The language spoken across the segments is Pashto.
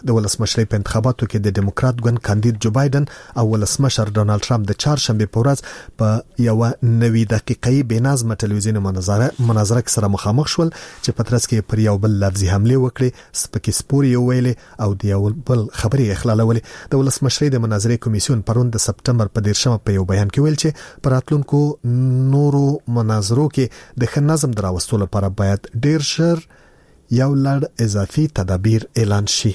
د ولسمشر په انتخاباتو کې د ډیموکرات ګوند کاندید جو بایدن او ولسمشر ډونالد ټرمپ د چهارشنبه په ورځ په یو 90 دقیقې بېنظمه ټلویزیوني مناظره سره مخامخ شول چې په ترڅ کې پر یو بل لفظي حمله وکړي سپکې سپوري ویلې او د یو بل خبري اخلالولې. د ولسمشر د مناظرې کمیسیون پرون د سپټمبر په 10 په یو بیان کې ویل چې پر راتلونکو نورو مناظرو کې د نظم دراوستلو لپاره باید ډیر ژر یو لړ اضافي تدابیر اعلان شي.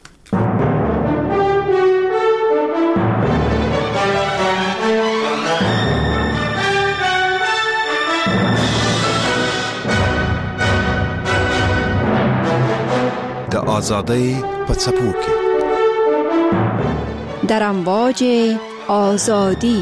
د آزادۍ په څپو کې در امواج آزادی.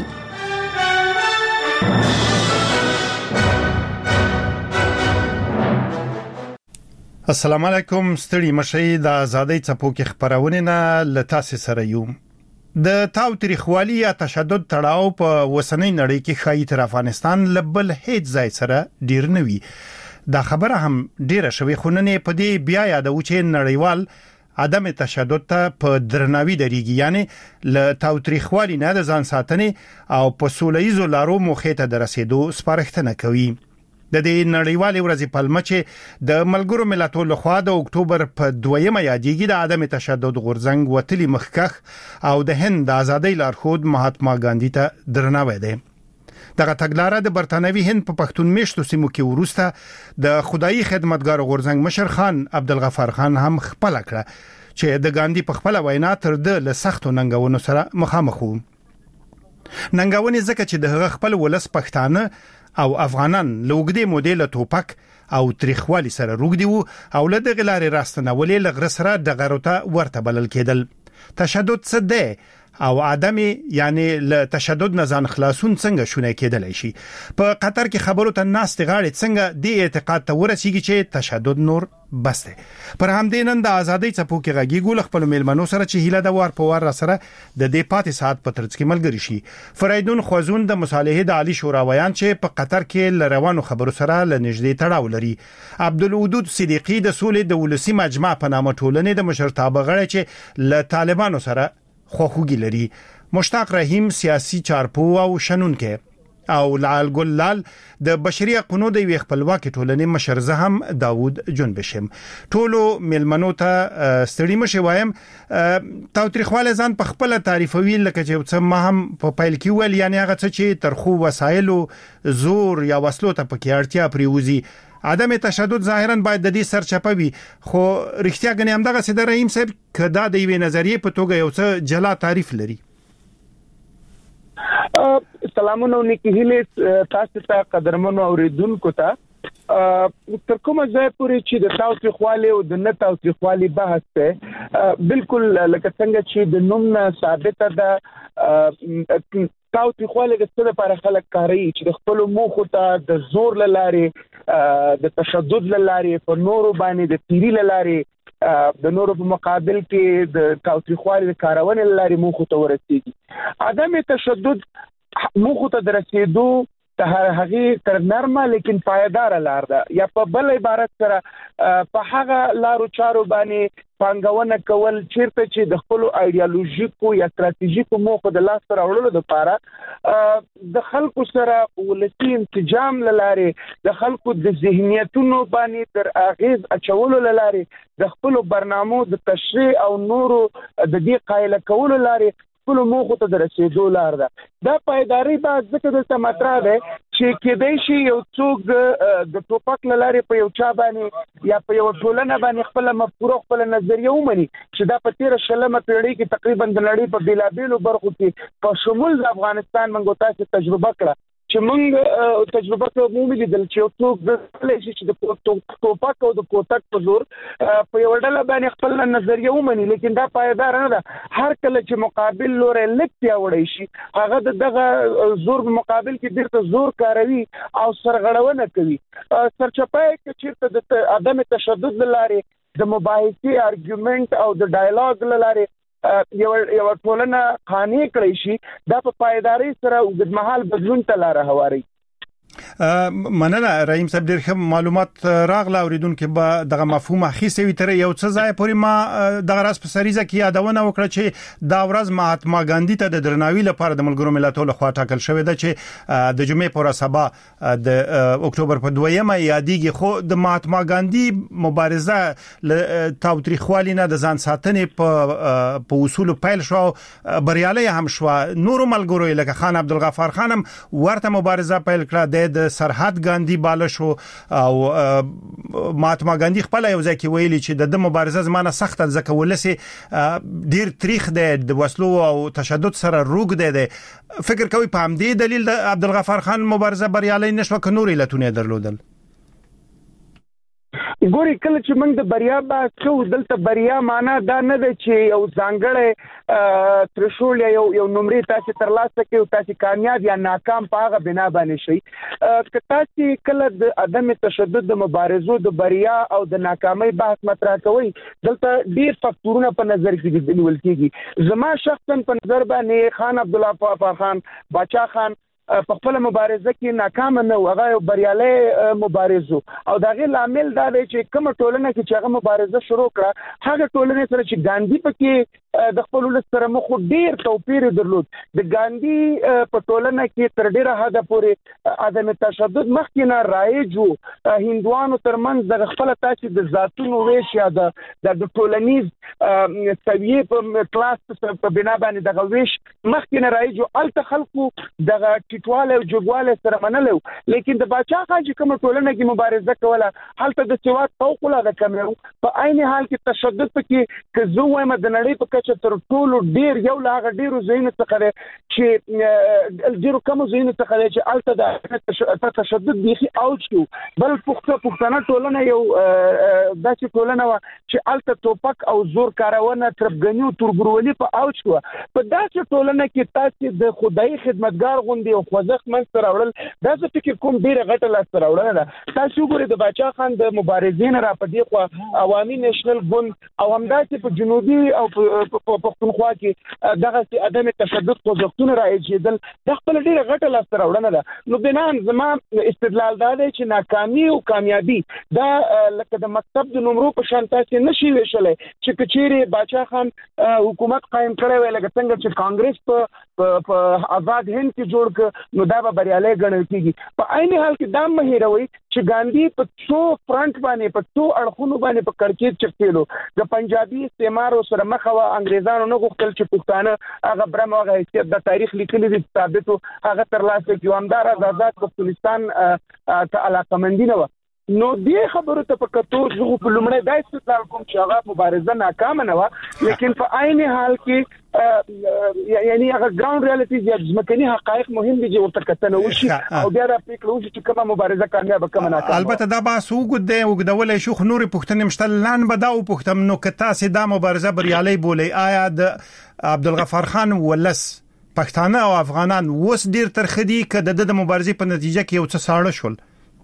السلام علیکم. ستړي مشي د آزادۍ څپو کې خبرونه نه لتاسې سره یو. د تاوتریخوالي یا تشدد تړاو په وسنۍ نړۍ کې خایي تر افغانستان لبل هیڅ ځای سره ډیر نه وي. دا خبره هم ډیره شوي خوننه په دې بیا یادو چې نړیوال عدم تشدد ته په درناوي درېږي، یعنی ل تاوتریخوالي نه د ځان ساتنې او په سولهییزو لارو موخې ته درسېدو سپارښتنه کوي. د دې نړیوالې ورځې پلمه چې د ملګرو ملتونو لخوا د اکتوبر په 2 یادېږي د عدم تشدد غورځنګ وتلی مخکخ او د هند د ازادۍ لارښود مهاتما ګاندھی ته درناوی دی. دغه تګلارې د برتانوي هند په پښتون میشتو سیمو کې وروسته د خدایي خدمتګار غورځنګ مشر خان عبدالغفار خان هم خپل کړه چې د ګاندھی په خپل وینا تر د سختو ننګونو سره مخامخ وو. ننګونې ځکه چې د خپل ولس پښتانه او افغانان لوګدي موډل توپک او تریخوالي سره روګدي وو او له دغه لارې راستنولې لغره سره د غروته ورته بلل کېدل. تشدد څه دی او عدم یعنی له تشدد نه ځان خلاصون څنګه شونه کېدلای شي. په قطر کې خبرو ته ناست غاړي څنګه د اعتقاد ته ورسیږي چې تشدد نور بس دی. پر همدې نن د ازادۍ څپو کې غږیږو خپل میلمنو سره چې هیله د وار په وار سره د دې پاتې ساعت په ترڅ کې ملګری شي. فریدون خوازون د مصالحه د عالی شورا ویان چې په قطر کې لروانو خبرو سره لنږدې تړاو لري. عبدالودود صدیقی د سولې د ولسی مجمع په نامه ټولنې د مشرتابه غړی چې له طالبانو سره خوخوږي لري. مشتاق رحیم سیاسي چارپو او شنونکې او لال ګلال د بشري حقوقو د وی خپلواکي ټولنې مشر زهم داوود جنبشم. ټولو ملمنو ته ستړي مشه وایم. تاوتریخواله ځان په خپل تعریفوي لکه چې څه ما هم په پایل کې ویل، یعنی هغه څه چې ترخو وسایلو زور یا وسلو ته پکې اړتیا پریوزي. عدم تشدد ظاهرا باید د دې سرچپوي، خو رښتیا غني هم دغه سید رحیم صاحب کدا د یوې نظریې په توګه یو څه جلا تعریف لري. سلامونه نیکی هیله تاسو ته قدرمنو اوریدونکو ته. تر کومه ځای پورې چې د تاوتریخوالي او د نه تاوتریخوالي بحث ته بالکل لکه څنګه چې د نوم ثابته ده، تاوتریخوالي د څه لپاره خلک کاروي چې د خپل موخو ته د زور لارې د تشدد لارې په نورو باندې د تیری لارې د نورو په مقابل کې د تاوتریخوالي د کارونې لارې موخو ته ورسېږي. عدم تشدد موخو ته درسېدو ته هغه تر نرمه لیکن پایدار لار ده، یا په بل عبارت سره په هغه لارو چارو باندې پانګونه کول چیرته چې د خپل ایدئولوژیکو یا ستراتیژیکو موخو د لاس سره وړلو لپاره د خلکو سره ولسی انسجام لاره، د خلکو د ذهنیتونو باندې تر اغیز اچولو لاره، د خپل برنامو د تشریح او نورو د دې قائل کولو لاره خپل موخو ته درسېدو لار ده. دا پایداری به ځکه د مطرح ده چې کېدای شي یو څوک د ټوپک لارې په یو چا باندې یا په یو ټولنه باندې خپل مفکوره خپل نظریه ومني چې دا په 13 پیړۍ کې تقریبا د نړۍ په بیلابیلو برخو کې په شمول د افغانستان منګو تاسو تجربه کړه چې موږ تجربه کوو لیدل چې یو څوک د لږ چې د ټوپک او د کوتک په زور په یو ډول باندې خپل نظریه ومني، لیکن دا پایدار نه ده. هر کله چې مقابل لوري لکتیا وړي شي هغه دغه زور په مقابل کې ډېر زور کاروي او سرغړونه کوي. سرچپای کې چې د عدم تشدد لاره د مباحثې ارګومنت او د ډایالوګ لاره یو ټولنه قانې کړی شي، دا په پایداري سره اوږدمهال بدلون ته لار هواري. مننه رحیم صاحب ډېر ښه معلومات راغله اوریدونکو به دغه مفهوم اخیستوي تر یو څه ځای پورې ما دغه راس په سریزه کې یادونه وکړه چې دا ورځ مهاتما ګاندی ته د درناوي لپاره د ملګرو ملتونو لخوا ټاکل شوې ده چې د جمعې پر سبا د اکتوبر په 2مه یادېږي خو د مهاتما ګاندی مبارزه له تاوتریخوالي نه د ځان ساتنې په اصول پیل شو بریالي هم شو نور ملګرو لکه خان عبدالغفار خانم ورته مبارزه پیل کړه د سرحد ګاندی بالا شو او مهاتما ګاندی خپل یو ځکه ویلي چې د مبارزه زمانه سخت ځکه ولسی ډیر تاریخ د وسلو او تشدد سره روغ دی فکر کوي په همدې دلیل د عبدالغفار خان مبارزه بریالي نشو ک نور علتونه درلودل ګوري کله چې موږ د بریا باسو دلته بریا معنا دا نه ده چې یو ځانګړی ترشول یو نمرې تاسو ترلاسه کوي او تاسو کامیاب یا ناکام په هغه بنا باندې شي که تاسو کله د عدم تشدد د مبارزو د بریا او د ناکامۍ بحث مطرح کوي دلته ډیر فاکتورونه په نظر کې نیول کیږي زما شخصا په نظر باندې خان عبدالغفار خان باچا خان په خپل مبارزه کې ناکام نه و هغه بریالي مبارزو او دغه لامل دا دی چې کوم ټولنه کې چې هغه مبارزه شروع کړه هغه ټولنه سره چې ګاندی پکې د خپل ولس سره مخ ډیر توپیر درلود د ګاندی په ټولنه کې تر ډیره حد پورې عدم تشدد مخکې نه رایج وو هندوانو ترمنځ د خپل تاسو د ذاتونو ویش یا د ټولنیز سویې په کلاس په بنا باندې دغه ویش مخکې نه رایج وو الته خلکو دغه ټیټواله او جوړواله سره منلو لیکن د باچا خان چې کوم ټولنه کې مبارزه کوله هلته د سواد فوق العاده کم وو په عین حال کې تشدد پکې که زه وایم د نړۍ په کچه تر ټولو ډیر یو لاغه ډیرو زینو څخه چې ډیرو کم زینو څخه چې الته د تشدد بيخي اوج شو بل پښتنه ټولنه یو داسې ټولنه و چې الته توپک او زور کارونه تربګنیو تورګرولي په اوج شو په داسې ټولنه کې تاسو د خدای خدمتګار غوندي خوځښت منځ راوړل دا څه فکر کوم ډیره غټه لاس راوړل ده تاسو ګورئ د باچا خان د مبارزین را پدې خو عوامي نېشنل ګوند او همداسې په جنوبي او په پښتونخوا کې دغه عدم تشدد خوځښتونه راځيدل د خپل ډیره غټه لاس راوړل ده نو بنان زما استدلال دا دی چې ناکامي او کامیابی دا لکه د مکتب د نمرو په شان تاسو نشي ویشلې چې کچېره باچا خان حکومت قائم کړی وی لکه څنګه چې کانګرس په آزاد هند کې جوړ ک نو دا به بریالي ګڼل کیږي په عین حال کې دا مهیروي چې ګاندی په څو فرنٹ باندې په څو اړخونو باندې په کړکېچ چپتلو د پنجابي استعمار سره مخه وا انګريزانو نه غوښتل چې پښتانه هغه برم هغه حیثیت د تاریخ لیکلي دي ثابتو هغه ترلاسه کیو همدار آزاد پښتونستان ته علاقمندي نه و نو دې خبرو ته پکتو زه په لومړی دا استدلال کوم چې هغه مبارزه ناکام نه و لیکن په عین حال کې یعنی هغه ګراوند ریالټیز یا ځمکني حقایق مهم دي چې ورته کتنه وشي او بیا د فکر وشي چې کومه مبارزه کامیاب کومه ناکام البته دا با سوګ دی او غدول شو خنوري پښتنې مشتل لان بداو پښتم نو کتا سي دا مبارزه بریالي بولي آیا د عبدالغفار خان ولس پښتانه او افغانان وس ډیر ترخدي کده د مبارزې په نتیجه کې یو څه ساړه شول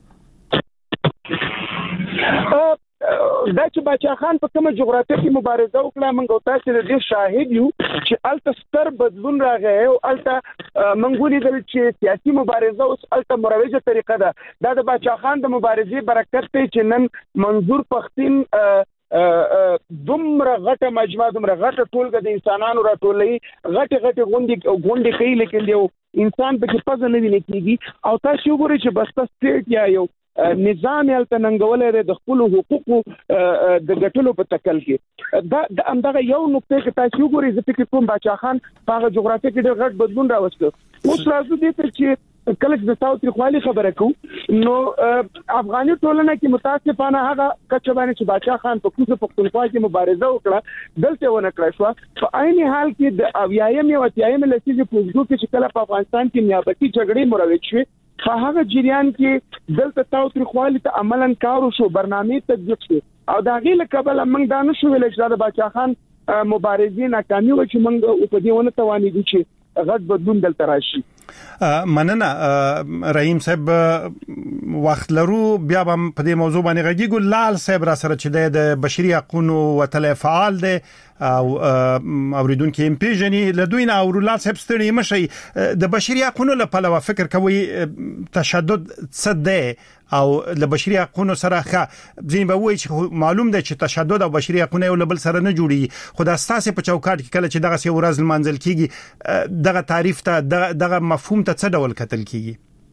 دا چې باچا خان په کومه جغرافیه کې مبارزه وکړه موږ تاسو د دې شاهد یو چې الته ستر بدلون راغی او الته موږ ولیدل چې سیاسي مبارزه اوس الته مروجه طریقه ده دا د باچا خان د مبارزې برکت دی چې نن منظور پښتين دومره غټه مجموعه دومره غټه ټولګه د انسانانو راټولې غټه غونډې کوي لیکن یو انسان په کې پزه نه ویني کیږي او تاسو وګورئ چې بس سټیټ یا یو نظام یلته ننګولې د خپل حقوقو د ګټلو په تکل کې دا همدغه یو نقطه کې تاسو وګورئ چې فکر کوم باچا خان په هغه جغرافیه کې ډېر غټ بدلون راوسته اوس راځو دې ته چې کله چې د تاوتریخوالي خبره کوو نو افغاني ټولنه کې متاسفانه هغه کچبانه چې باچا خان په کوڅه پښتونخوا کې مبارزه وکړه دلته ونه کړی شو په عین حال کې د اویایم او اتیایم لسیزه په وګړو کې چې کله په افغانستان کې نیابتي جګړې مروج شوې په هغه جریان کې دلته تاوتریخوالي ته عملاً کار وشو برنامه تطبیق شو او دا غیله قبل موږ دا نشو ویل چې د باچا خان مبارزین ناکامي و چې موږ په دې ونه توانېدو چې غټ بدلون دلته راشي مننه رحیم صاحب وخت لرو بیا هم په دې موضوع باندې غږیږو. لال صاحب را سره چې د بشري حقوقو وتل فعال دی او اوریدونکو هم پیژني له دوی نه او لال صاحب ستړي مشي د بشري حقوقو لپاره فکر کوي تشدد څه دی او له بشري حقوقو سره ځین به وایي چې معلوم دی چې تشدد او بشري حقوقو یو بل سره نه جوړي. خو د اساسي په چوکاټ کې کله چې دغه سی ورځ منځل کیږي دغه تعریف ته دغه مفهوم ته څه ډول کتل کیږي؟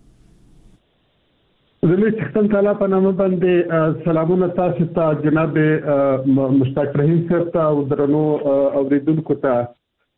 زموږ څنګه تعالی په نامه باندې سلامونه تاسو ته جناب مشتاق رحیم صاحب ته او درنو اوریدونکو ته.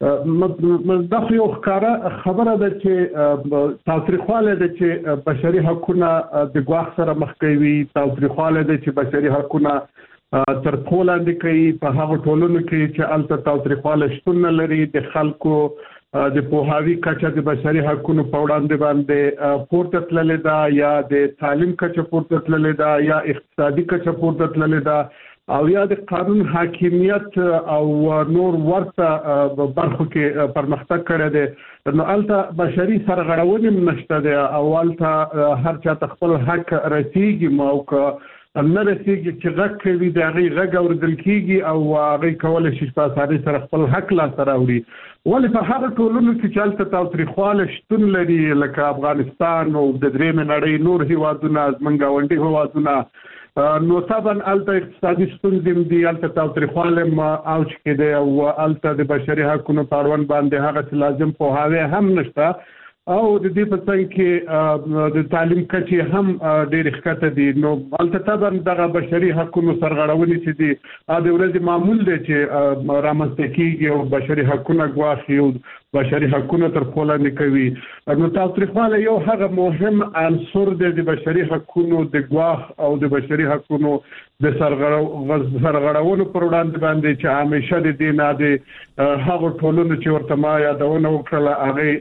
دا خو یو ښکاره خبره ده چې تاوتریخواله ده چې بشري حقوقونه د ګواښ سره مخ کوي، تاوتریخواله ده چې بشري حقوقونه تر پښو لاندې کوي په هغه ټولنو کې چې هلته تاوتریخواله شتون نه لري. د خلکو د پوهاوي کچه د بشري حقوقو په وړاندې باندې پورته تللې ده، یا د تعلیم کچه پورته تللې ده، یا اقتصادي کچه پورته تللې ده، او یا د قانون حاکمیت او نور ورته برخو کې پرمختګ کړی دی. نو الته بشري سرغړونې نشته دی او الته هر چا ته خپل حق رسیږي او نه رسیږي چې غږ کوي د هغې غږ اورېدل کېږي او هغې کولی شي په اسانۍ سره خپل حق لاسته راوړي. ولې په هغه ټولنو کې چې هلته تاوتریخواله شتون لري لکه افغانستان او د درېیمې نړۍ نور هېوادونه زموږ ګاونډي هېوادونه، نو طبعا هلته اقتصادي ستونزې هم دي، هلته تاوتریخواله هم اوج کې دی او هلته د بشري حقونو په اړوند باندې هغسې لازم پوهاوی هم نشته او د دې په څنګ کې د تعلیم کچې هم ډېرې ښکته دي. نو هلته طبعا دغه بشري حقونو سرغړونې چې دي د ورځې معمول دی چې رامنځته کېږي او بشري حقونه ګواښي او بشري حقونه تر پښو لاندې کوي. نو تاوتریخواله یو هغه مهم عنصر دی د بشري حقونو د ګواښ او د بشري حقونو د سرغړونو پر وړاندې باندې چې همیشه د دې نه د هغو ټولنو چې ورته ما یادونه وکړله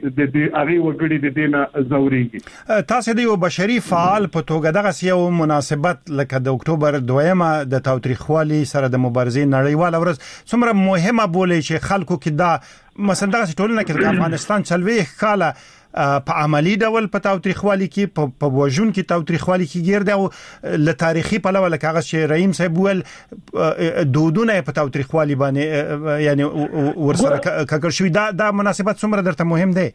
هغې وګړي د دې نه ځورېږي. تاسو د یو بشري فعال په توګه دغه یو مناسبت لکه د اکتوبر 2 د تاوتریخوالي سره د مبارزې نړیواله ورځ څومره مهمه بولئ چې خلکو کې دا مثلا دغه ټولنه کې د افغانستان 40 کاله په عملی ډول په تاوتریخوالي کې په وژون کې تاوتریخوالي کې ګرځي او له تاریخي په لور لکه هغه چې رحیم صاحب ول دودونه په تاوتریخوالي باندې یعنی ورسره ککړ شوی دا مناسبت څومره درته مهم دی؟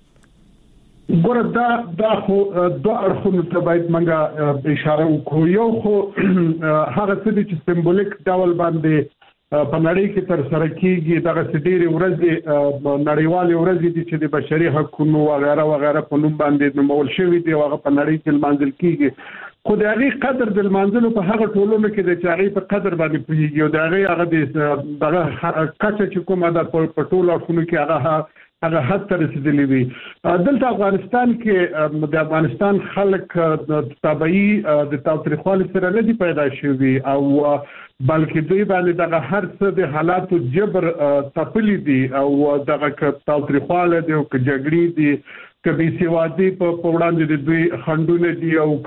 ګوره دا خو دوه اړخونو ته باید موږ اشاره وکړو. یو خو هغه څه دي چې سمبولیک ډول باندې په نړۍ کې تر سره کېږي، دغه ډېرې ورځې نړیوالې ورځې دي چې د بشري حقونو وغیره وغیره په نوم باندې نومول شوي دي او هغه په نړۍ کې لمانځل کېږي. خو د هغې قدر د لمانځلو په هغه ټولنو کې دی چې هغې په قدر باندې پوهېږي او د هغې دغه کچه چې کومه ده په ټولو اړخونو کې هغه حد ته رسیدلی وي. دلته افغانستان کې د افغانستان خلک طبعي د تاوتریخوالي سره نه دي پیدا شوي او بلکې دوی باندې دغه هر څه د حالاتو جبر تپلي دي او دغه تاوتریخواله دي او که جګړې دي که بېسوادي په وړاندې د دوی خنډونه دي او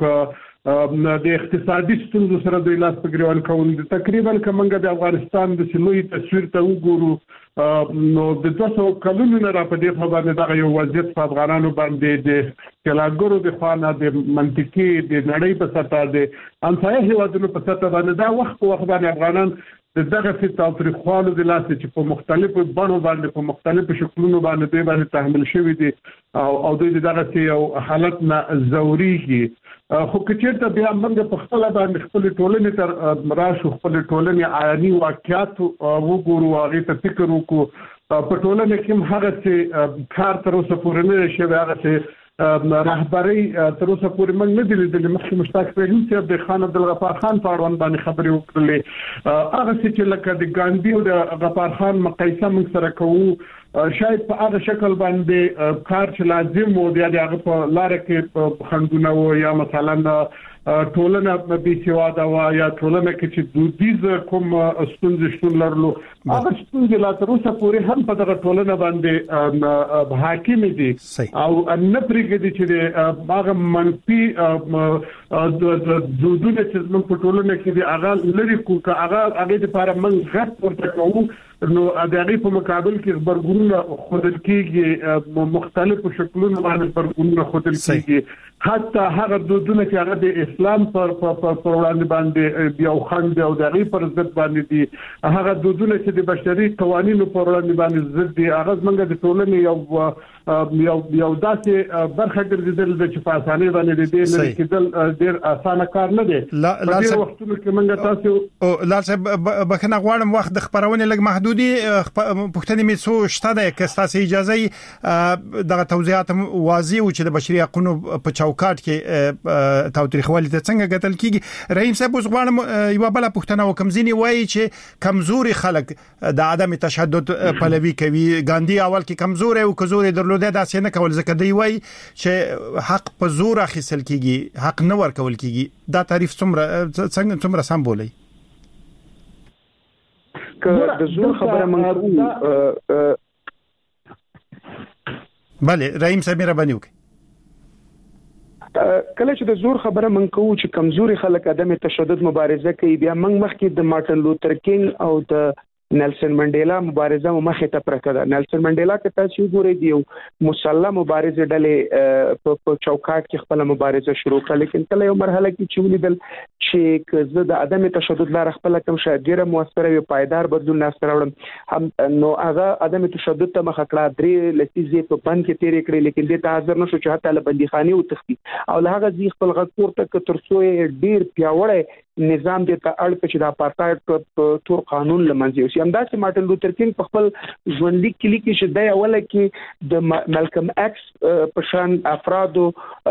که د اقتصادي ستونزو سره دوی لاس په ګریوان کول دي. تقریبا که موږ د افغانستان د لوی تصویر ته وګورو نو د 200 کلونو نه را په دې خوا باندې دغه یو وضعیت په افغانانو باندې د کلاګرو د خوا د منطقي د نړۍ په سطح د همسایه هېوادونو په سطح باندې دا وخت په وخت باندې افغانان دغه تاوتریخوالو د لاسه چې په مختلفو بڼو باندې په مختلفو شکلونو باندې دوی باندې تحمل شوي دي او دوی دغه یو حالت نه ځورېږي. خو که چېرته بیا موږ په خپله باندې خپلې ټولنې ته راشو، خپلې ټولنې عیاني واقعیات وګورو، هغې ته فکر وکړو، په ټولنه کې هم هغسې کار تر اوسه پورې نه دی شوی، هغسې رهبرۍ تر اوسه پورې موږ نه دي لیدلې. مخکې مشتاق رحیم صاحب د خان عبدالغفار خان په اړوند باندې خبرې وکړلې، هغسې چې لکه د ګاندي او د غفار خان مقایسه موږ سره کوو، شاید په هغه شکل باندې کار چې لازم و یا د هغه په لاره کې خنډونه و یا مثلا ټولنه بېسواده وه یا ټولنه کې چې دودیز کوم ستونزې شتون لرلو، هغه ستونزې لا تر اوسه پورې هم په دغه ټولنه باندې حاکمې دي او نه پرېږدي چې د هغه منفي دودونه چې زموږ په ټولنه کې دي هغه لرې کړو، که هغې دپاره موږ غږ ورته کوو نو د هغې په مقابل کې خبرګونونه ښودل کېږي، مختلفو شکلونو باندې خبرګونونه ښودل کېږي، حتی هغه دودونه چې هغه د اسلام پر وړاندې باندې یو خنډ او د هغې پر ضد باندې دي، هغه دودونه چې د بشري قوانینو پر وړاندې باندې ضد دي، هغه زموږ د ټولنې یو داسې برخه ګرځېدل ده چې په اسانۍ باندې د دې لرې کېدل ډېر اسانه کار نه دی. په ډېرو وختونو کې موږ تاسو لال صاحب بخښنه غواړم، وخت د خبرونې لږ محدودي، پوښتنې مې څو شته ده، که ستاسو اجازه دغه توضیحات واضح و چې د بشري حقوقو په چوکاټ کې تاوتریخوالي ته څنګه ګټل کیږي. رحیم صاحب اوس غواړم یو بل پوښتنه وکم. ځینې وایي چې کمزوري خلک د عدم تشدد پلوي کوي. ګاندی اول کې کمزوري او کزوري درلوده داسې نه کول، ځکه دی وایي چې حق په زور اخیستل کیږي، حق نه ورکول کیږي. دا تعریف څومره سم بولي؟ که د زور خبره منو بله رحیم صاحب مهرباني وکړئ. کله چې د زور خبره من کوو چې کمزوري خلک عدم تشدد مبارزه کوي، بیا موږ مخکې د مارټن لوتر کینګ او د نیلسن منډیلا مبارزه مخې ته پرته ده. نیلسن منډیلا که تاسو وګورئ د مسلح مبارزه ډلې په چوکاټ کې خپل مبارزه شروع کړه، لیکن کله یو مرحله کې چې ولیدل چې زه د عدم تشدد لپاره خپل کوم شاید ډیره موثره او پایدار بدلون ناسته راوړم، نو هغه عدم تشدد ته مخ کړه، درې لسیزې په بند کې تیرې کړې، لیکن دې ته حاضر نشو چې حتی له بندیخانې وتښتي او له هغه ځای خپل غږ پورته کړ تر څو ډیر پیاوړی نظام دې ته اړ کړ چې د اپارټایډ تور قانون لمنځه یوسي. همداسې مارټن لوتر کینګ په خپل ژوندلیک کې لیکي چې د اوله کې د مالکم ایکس په شان افرادو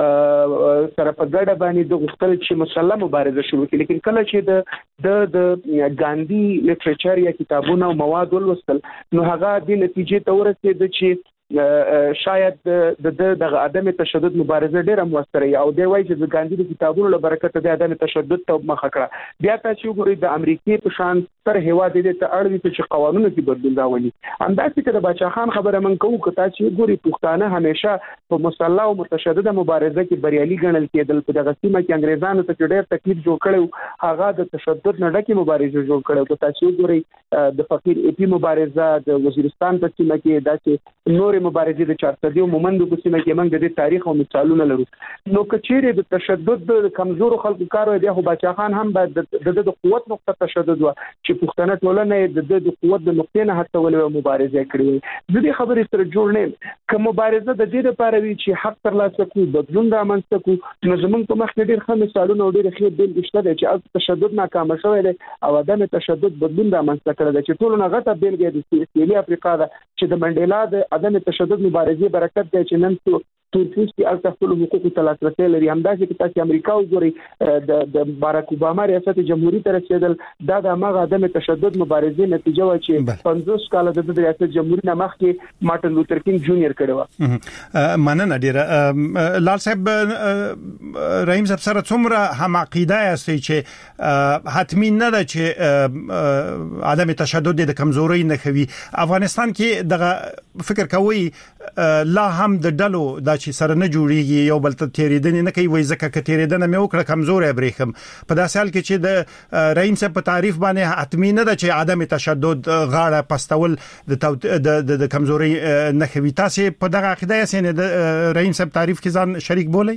سره په ګډه باندې د غوښتل چې مسلح مبارزه شروع کړي، لیکن کله چې د ګاندی لټریچر یا کتابونه او مواد ولوستل، نو هغه د نتیجې ته ورسېد چې شاید د عدم تشدد مبارزه ډیره موثره او دی وایي چې د ګاندی د کتابونو له برکته د عدم تشدد ته مخ کړه. بیا تاسو وګورئ د امریکای په شان تر هیواد دې ته اړ دي چې قوانینو کې بدلون راولي. همداسې چې د باچا خان خبره من کوو که تاسو وګورئ پښتانه همیشه په مسلح او متشدده مبارزه کې بریالي ګڼل کېدل. په دغه سیمه کې انګریزانو ته ډېر تکلیف جوړ کړو، هغه د تشدد نه ډکه مبارزه جوړ کړو. که تاسو وګورئ د فقیر اپی مبارزه د وزیرستان په سیمه کې داسې نور مبارزې د چارسدي او مومندو په سیمه کې موږ د تاریخ او مثالونه لرو. نو کچېره د تشدد د کمزورو خلکو کار دی، خو باچا خان هم د قوت نقطه تشدد و چې پښتنه ټولنه د قوت د نقطې نه هڅولې مبارزه کړې. د دې خبرې سره جوړ نه کوم مبارزه د دې لپاره وی چې حق ترلاسه کړو، بدلون رامنځته کړو. نو زمونږ په مخ کې ډېر ښه مثالونه او ډېر ښه بیلګې شته چې تشدد ناکام شوی دی او عدم تشدد بدلون رامنځته کړی دی، چې ټول نه غټه بیلګه د سویلي افریقا ده چې د منډیلا د عدم تشدد مبارزې برکت دی چې نن تورپوس کې الته خپل حقوقو ته لاسرسی لري. همداسې چې تاسو امریکا وګورئ د باراک اوباما ریاست جمهوریت ته رسیدل، دا د هغه عدم تشدد مبارزې نتیجه و چې 50 کال د ریاست جمهوریت نه مخکې مارټن لوتر کینګ جونیئر کړی و. مننه ډیره. لال صاحب، رحیم صاحب سره څومره هم عقیده یاستئ چې حتمی نه ده چې عدم تشدد د کمزوري نه خوي؟ افغانستان کې دغه فکر کوي لا هم د ډلو دا چې سره نه جوړیږي، یو بل ته تیریدنې نه کوي، وای ځکه که تیریدنه مې وکړه کمزورې برېښم. په داسې حال کې چې د رحیم صاحب په تعریف باندې حتمی نه ده چې عدم تشدد غاړه پستول د کمزوري نه کوي. تاسو په دغه عقیده یې د رحیم صاحب تعریف کې ځان شریک بولئ؟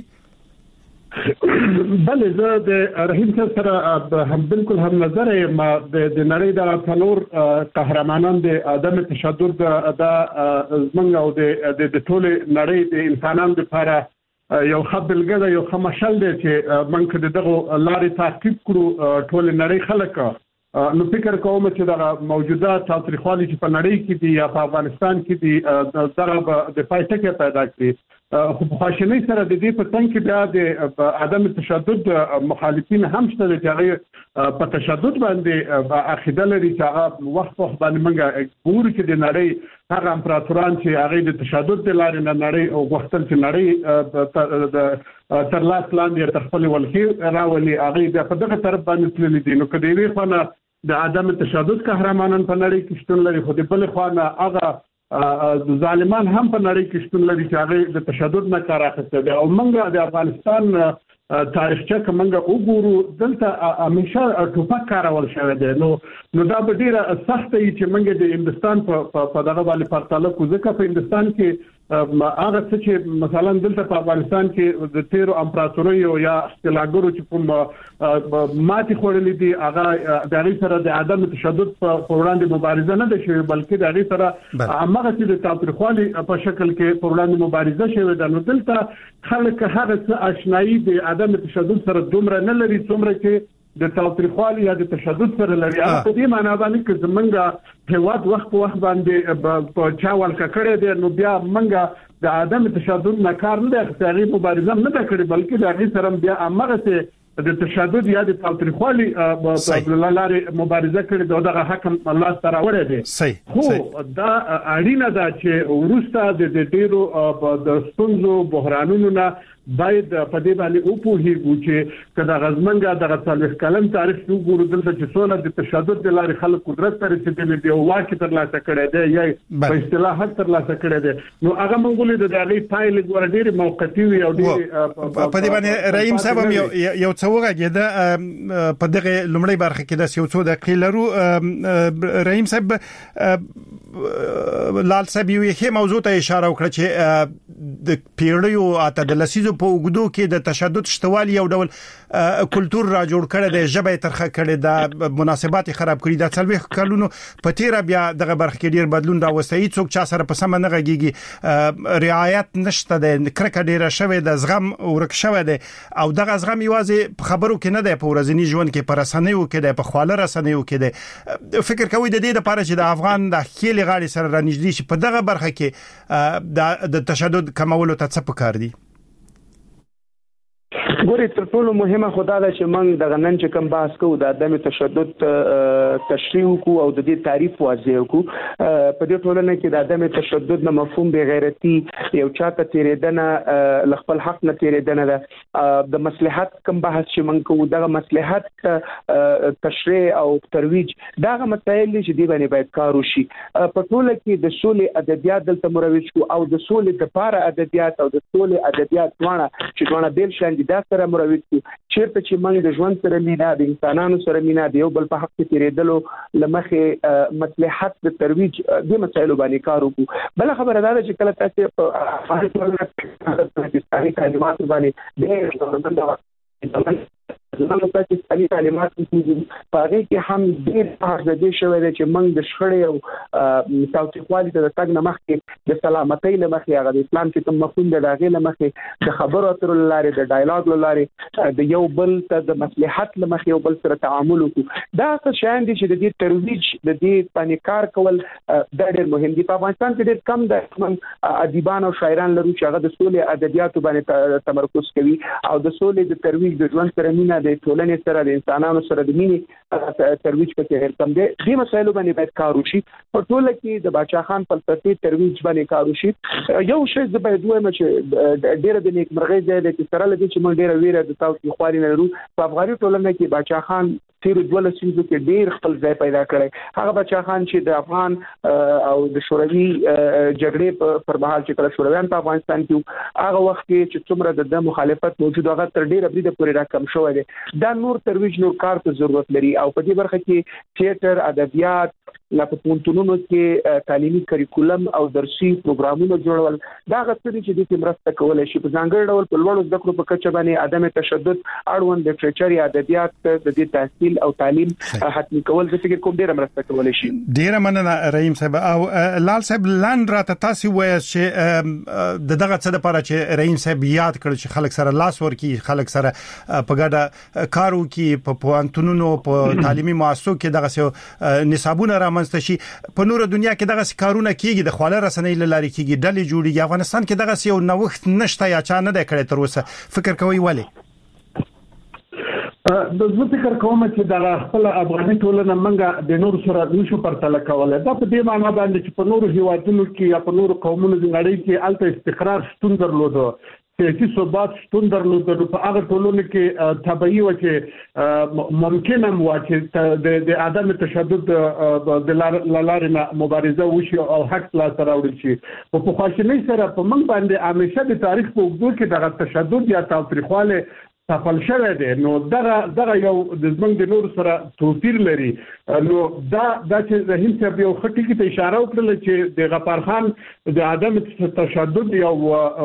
بله، زه د رحیم صاحب سره هم بالکل هم نظر یم. د نړۍ د څلور قهرمانان د عدم تشدد د زمونږ او د ټول نړۍ د انسانانو لپاره یو ښه بېلګه ده، یو ښه مشل دی چې موږ د دغو لارې تعقیب کړو ټول نړۍ خلک. نو فکر کوم چې دغه موجوده تاوتریخوالي چې په نړۍ کې دي یا په افغانستان کې دي دغه د پایټکه پیدا کړي. خو په خواشینۍ سره د دې په څنګ کې بیا د عدم تشدد مخالفین هم شته چې هغه په تشدد باندې عقیده لري چې هغه وخت باندې موږ ګورو چې د نړۍ هغه امپراتوران چې هغه د تشدد د لارې نه نړۍ او غوښتل چې نړۍ تر لاس لاندې تر خپل ولکې راولي، هغه بیا په دغه طرف باندې تللي دي. نو که د یوې خوا نه د عدم تشدد قهرمانان په نړۍ کې شتون لري، خو د بلې خوا نه هغه ظالمان هم په نړۍ کې شتون لري چې هغه د تشدد نه کار اخیسته دي. او موږ د افغانستان تاریخچه کومه وګورو دلته همیشه ټوپک کارول شوی دی نو دا به ډیره سخت وي چې موږ د هندستان په دغه باندې پرتله کوو ځکه په هندستان کې هغه څه چې مثلا دلته په افغانستان کې د تیرو امپراتوریو یا استعلاګرو چې کوم ماتې خوړلې دي هغه د هغې سره د عدم تشدد په وړاندې مبارزه نه ده شوې بلکې د هغې سره هماغه چې د تاوتریخوالي په شکل کې په وړاندې مبارزه شوې ده نو دلته خلک هغه څه آشنایي د عدم تشدد سره دومره نه لري څومره چې د تاوتریخوالي یا د تشدد سره لري په دې معنی باندې چې زمونږ هیواد وخت په وخت باندې په چا ولکه کړی دی نو بیا موږ د عدم تشدد نه کار نه اخیستي مبارزه نه ده کړې بلکې د هغې سره بیا هماغه د تشدد یا د تاوتریخوالي په لارې مبارزه کړې دغه حکم الله سره وړي دي خو دا اړینه ده چې وروسته د ډیرو د ستونزو بحرانونو نه باید په دې باندې او په هیڅ چې کدا غزمنګا د غصالح کلم تاریخ وګورو دلته چې څونه د تشدد د لارې خلک قدرت ته رسیدلي دي او واکي تر لاسه کړی دی یا په اصطلاحات تر لاسه کړی دی نو هغه مونږ له دغه فایل ګور ډېر موقتی وي او ډېر په دې باندې رحیم صاحب یو څه وغږیده په دغه لومړی برخه کې د یو څو دقیقې لرو رحیم صاحب لال صاحب یو موضوع ته اشاره وکړه چې د پیړیو اته د لسیزو په وګدو کې د تشدد شتوالي یو ډول کلچر را جوړ کړی دی ژبه ترخه کړی دا مناسبات خراب کړی دا څلوي کلونو په تیر بیا دغه برخه کې ډیر بدلون راوستي څوک چا سره په سم نه غږیږي رعایت نشته د کرکه ډیره شوی د زغم ورک شوی دی او دغه زغم یوازې په خبرو کې نه دی په ورځنی ژوند کې پر رسنیو کې دی په خواله رسنیو کې دی فکر کوي د دې لپاره چې د افغان د خېل غاړي سره رانږدې شي په دغه برخه کې د تشدد کمولو ته څه پکار دي ګوري تر ټولو مهمه خدا ده چې موږ د غنن چې کوم بحث کوو د عدم تشدد تشریح کو او د دې تعریف واضح کو په دې ټولنه کې د عدم تشدد نه مفهوم به غیرتی یو چاته تیرېدنه لخپل حق نه تیرېدنه ده د مصلحت کوم بحث چې موږ کوو دغه مصلحت تشریح او ترویج دغه مسایل چې دی باندې باید کار وشي په ټوله کې د سولې ادبیات دلته مروج کو او د سولې د پاره ادبیات او د سولې ادبیات څونه بیل شان دي سره مروج کی چیرته چې موږ د ژوند سره مینا د انسانانو سره مینا د یو بل په حق کې تیرېدلو لمخه مصلحت د ترویج د مسایلو باندې کار وکړو بل خبره ده چې کله تاسو په پاکستاني کلمات باندې زموږ په پاکستاني کلمات په هغه کې هم ډېر حاضر شوی دی چې موږ د شخړې او تاوتریخوالي ته د تګ نه مخکې د سلامتۍ له مخې هغه د اسلام چې کوم مفهوم دی د هغې له مخې د خبرو اترو له لارې د ډایلاګ له لارې د یو بل ته د مصلحت له مخې یو بل سره تعامل وکړو دا څه شیان دي چې د دې ترویج د دې باندې کار کول دا ډېر مهم دي په افغانستان کې ډېر کم د ادیبان او شاعران لرو چې هغه د سولې ادبیاتو باندې تمرکز کوي او د سولې د ترویج د ژوند سره مینا د ټولنې سره د انسانانو سره د مینې ترویج پکې کم دی دې مسایلو باندې باید کار وشي په ټوله کې د باچا خان فلسفي ترویج باندې کار وشي یو شی زه باید وایم چې ډېر د نیکمرغۍ ځای دی چې سره لدی چې موږ ډېر ویره د تاوتریخوالي نه لرو په افغاني ټولنه کې باچا خان تیر 12 سیزو کې ډېر خپل ځای پیدا کړی هغه باچا خان چې د افغان او د شوروي جګړې پر مهال چې کله شورویان په افغانستان کې هغه وخت کې چې څومره د مخالفت موجود هغه تر ډېر بریده پورې راکم شوی دی دا نور ترویج نور کار ته ضرورت لري او په دې برخه کې تیاتر ادبیات لا په پونتونونو کې تعلیمي کریکولم او درسي پروګرامونه جوړول دا غوښتنې چې د دې مرسته کولای شي په ځانګړي ډول په لوړو زده کړو په کچه باندې عدم تشدد اړوند لټریچر یا ادبیات د دې تحصیل او تعلیم حتمی کول د فکر کوم ډیره مرسته کولای شي ډیره مننه رحیم صاحب او لال صاحب لاند راته تاسو وایي چې دغه څه د پاره چې رحیم صاحب یاد کړ چې خلک سره لاس ورکی خلک سره په ګډه کارو کې په پوانتونونو په تعلیمي مؤسسو کې دغه نصابونه شي په نور دنیا کې دغه کارونه کیږي د خواله رسنۍ لاري کیږي ډلې جوړیږي افغانستان کې دغه یو نوښت نشته یا چا نه دی کړی تر اوسه فکر کوي ولی د زه فکر کوم چې دا خپل افغاني ټولنه منګه د نور سره نشو پرتله کولای دا په دې معنی باندې چې په نور هیوادونو کې یا په نور قومونو د نړۍ کې الته استقرار شتون درلوده سیاسي ثبات شتون درلوده په هغه ټولنو کې طبيعي و چې ممکن هم و چې د عدم تشدد د لارې مبارزه وشي او حق لا سره وړي شي په خواشینۍ سره په من باندې همیشه د تاریخ په وګړو کې د تشدد یا تاوتریخواله سفل شوی دی. نو دغه یو د زمونږ د نور سره توپیر لري. نو دا چې رحیم صاحب یو ښه ټکي ته اشاره وکړله چې د غفار خان د عدم تشدد یو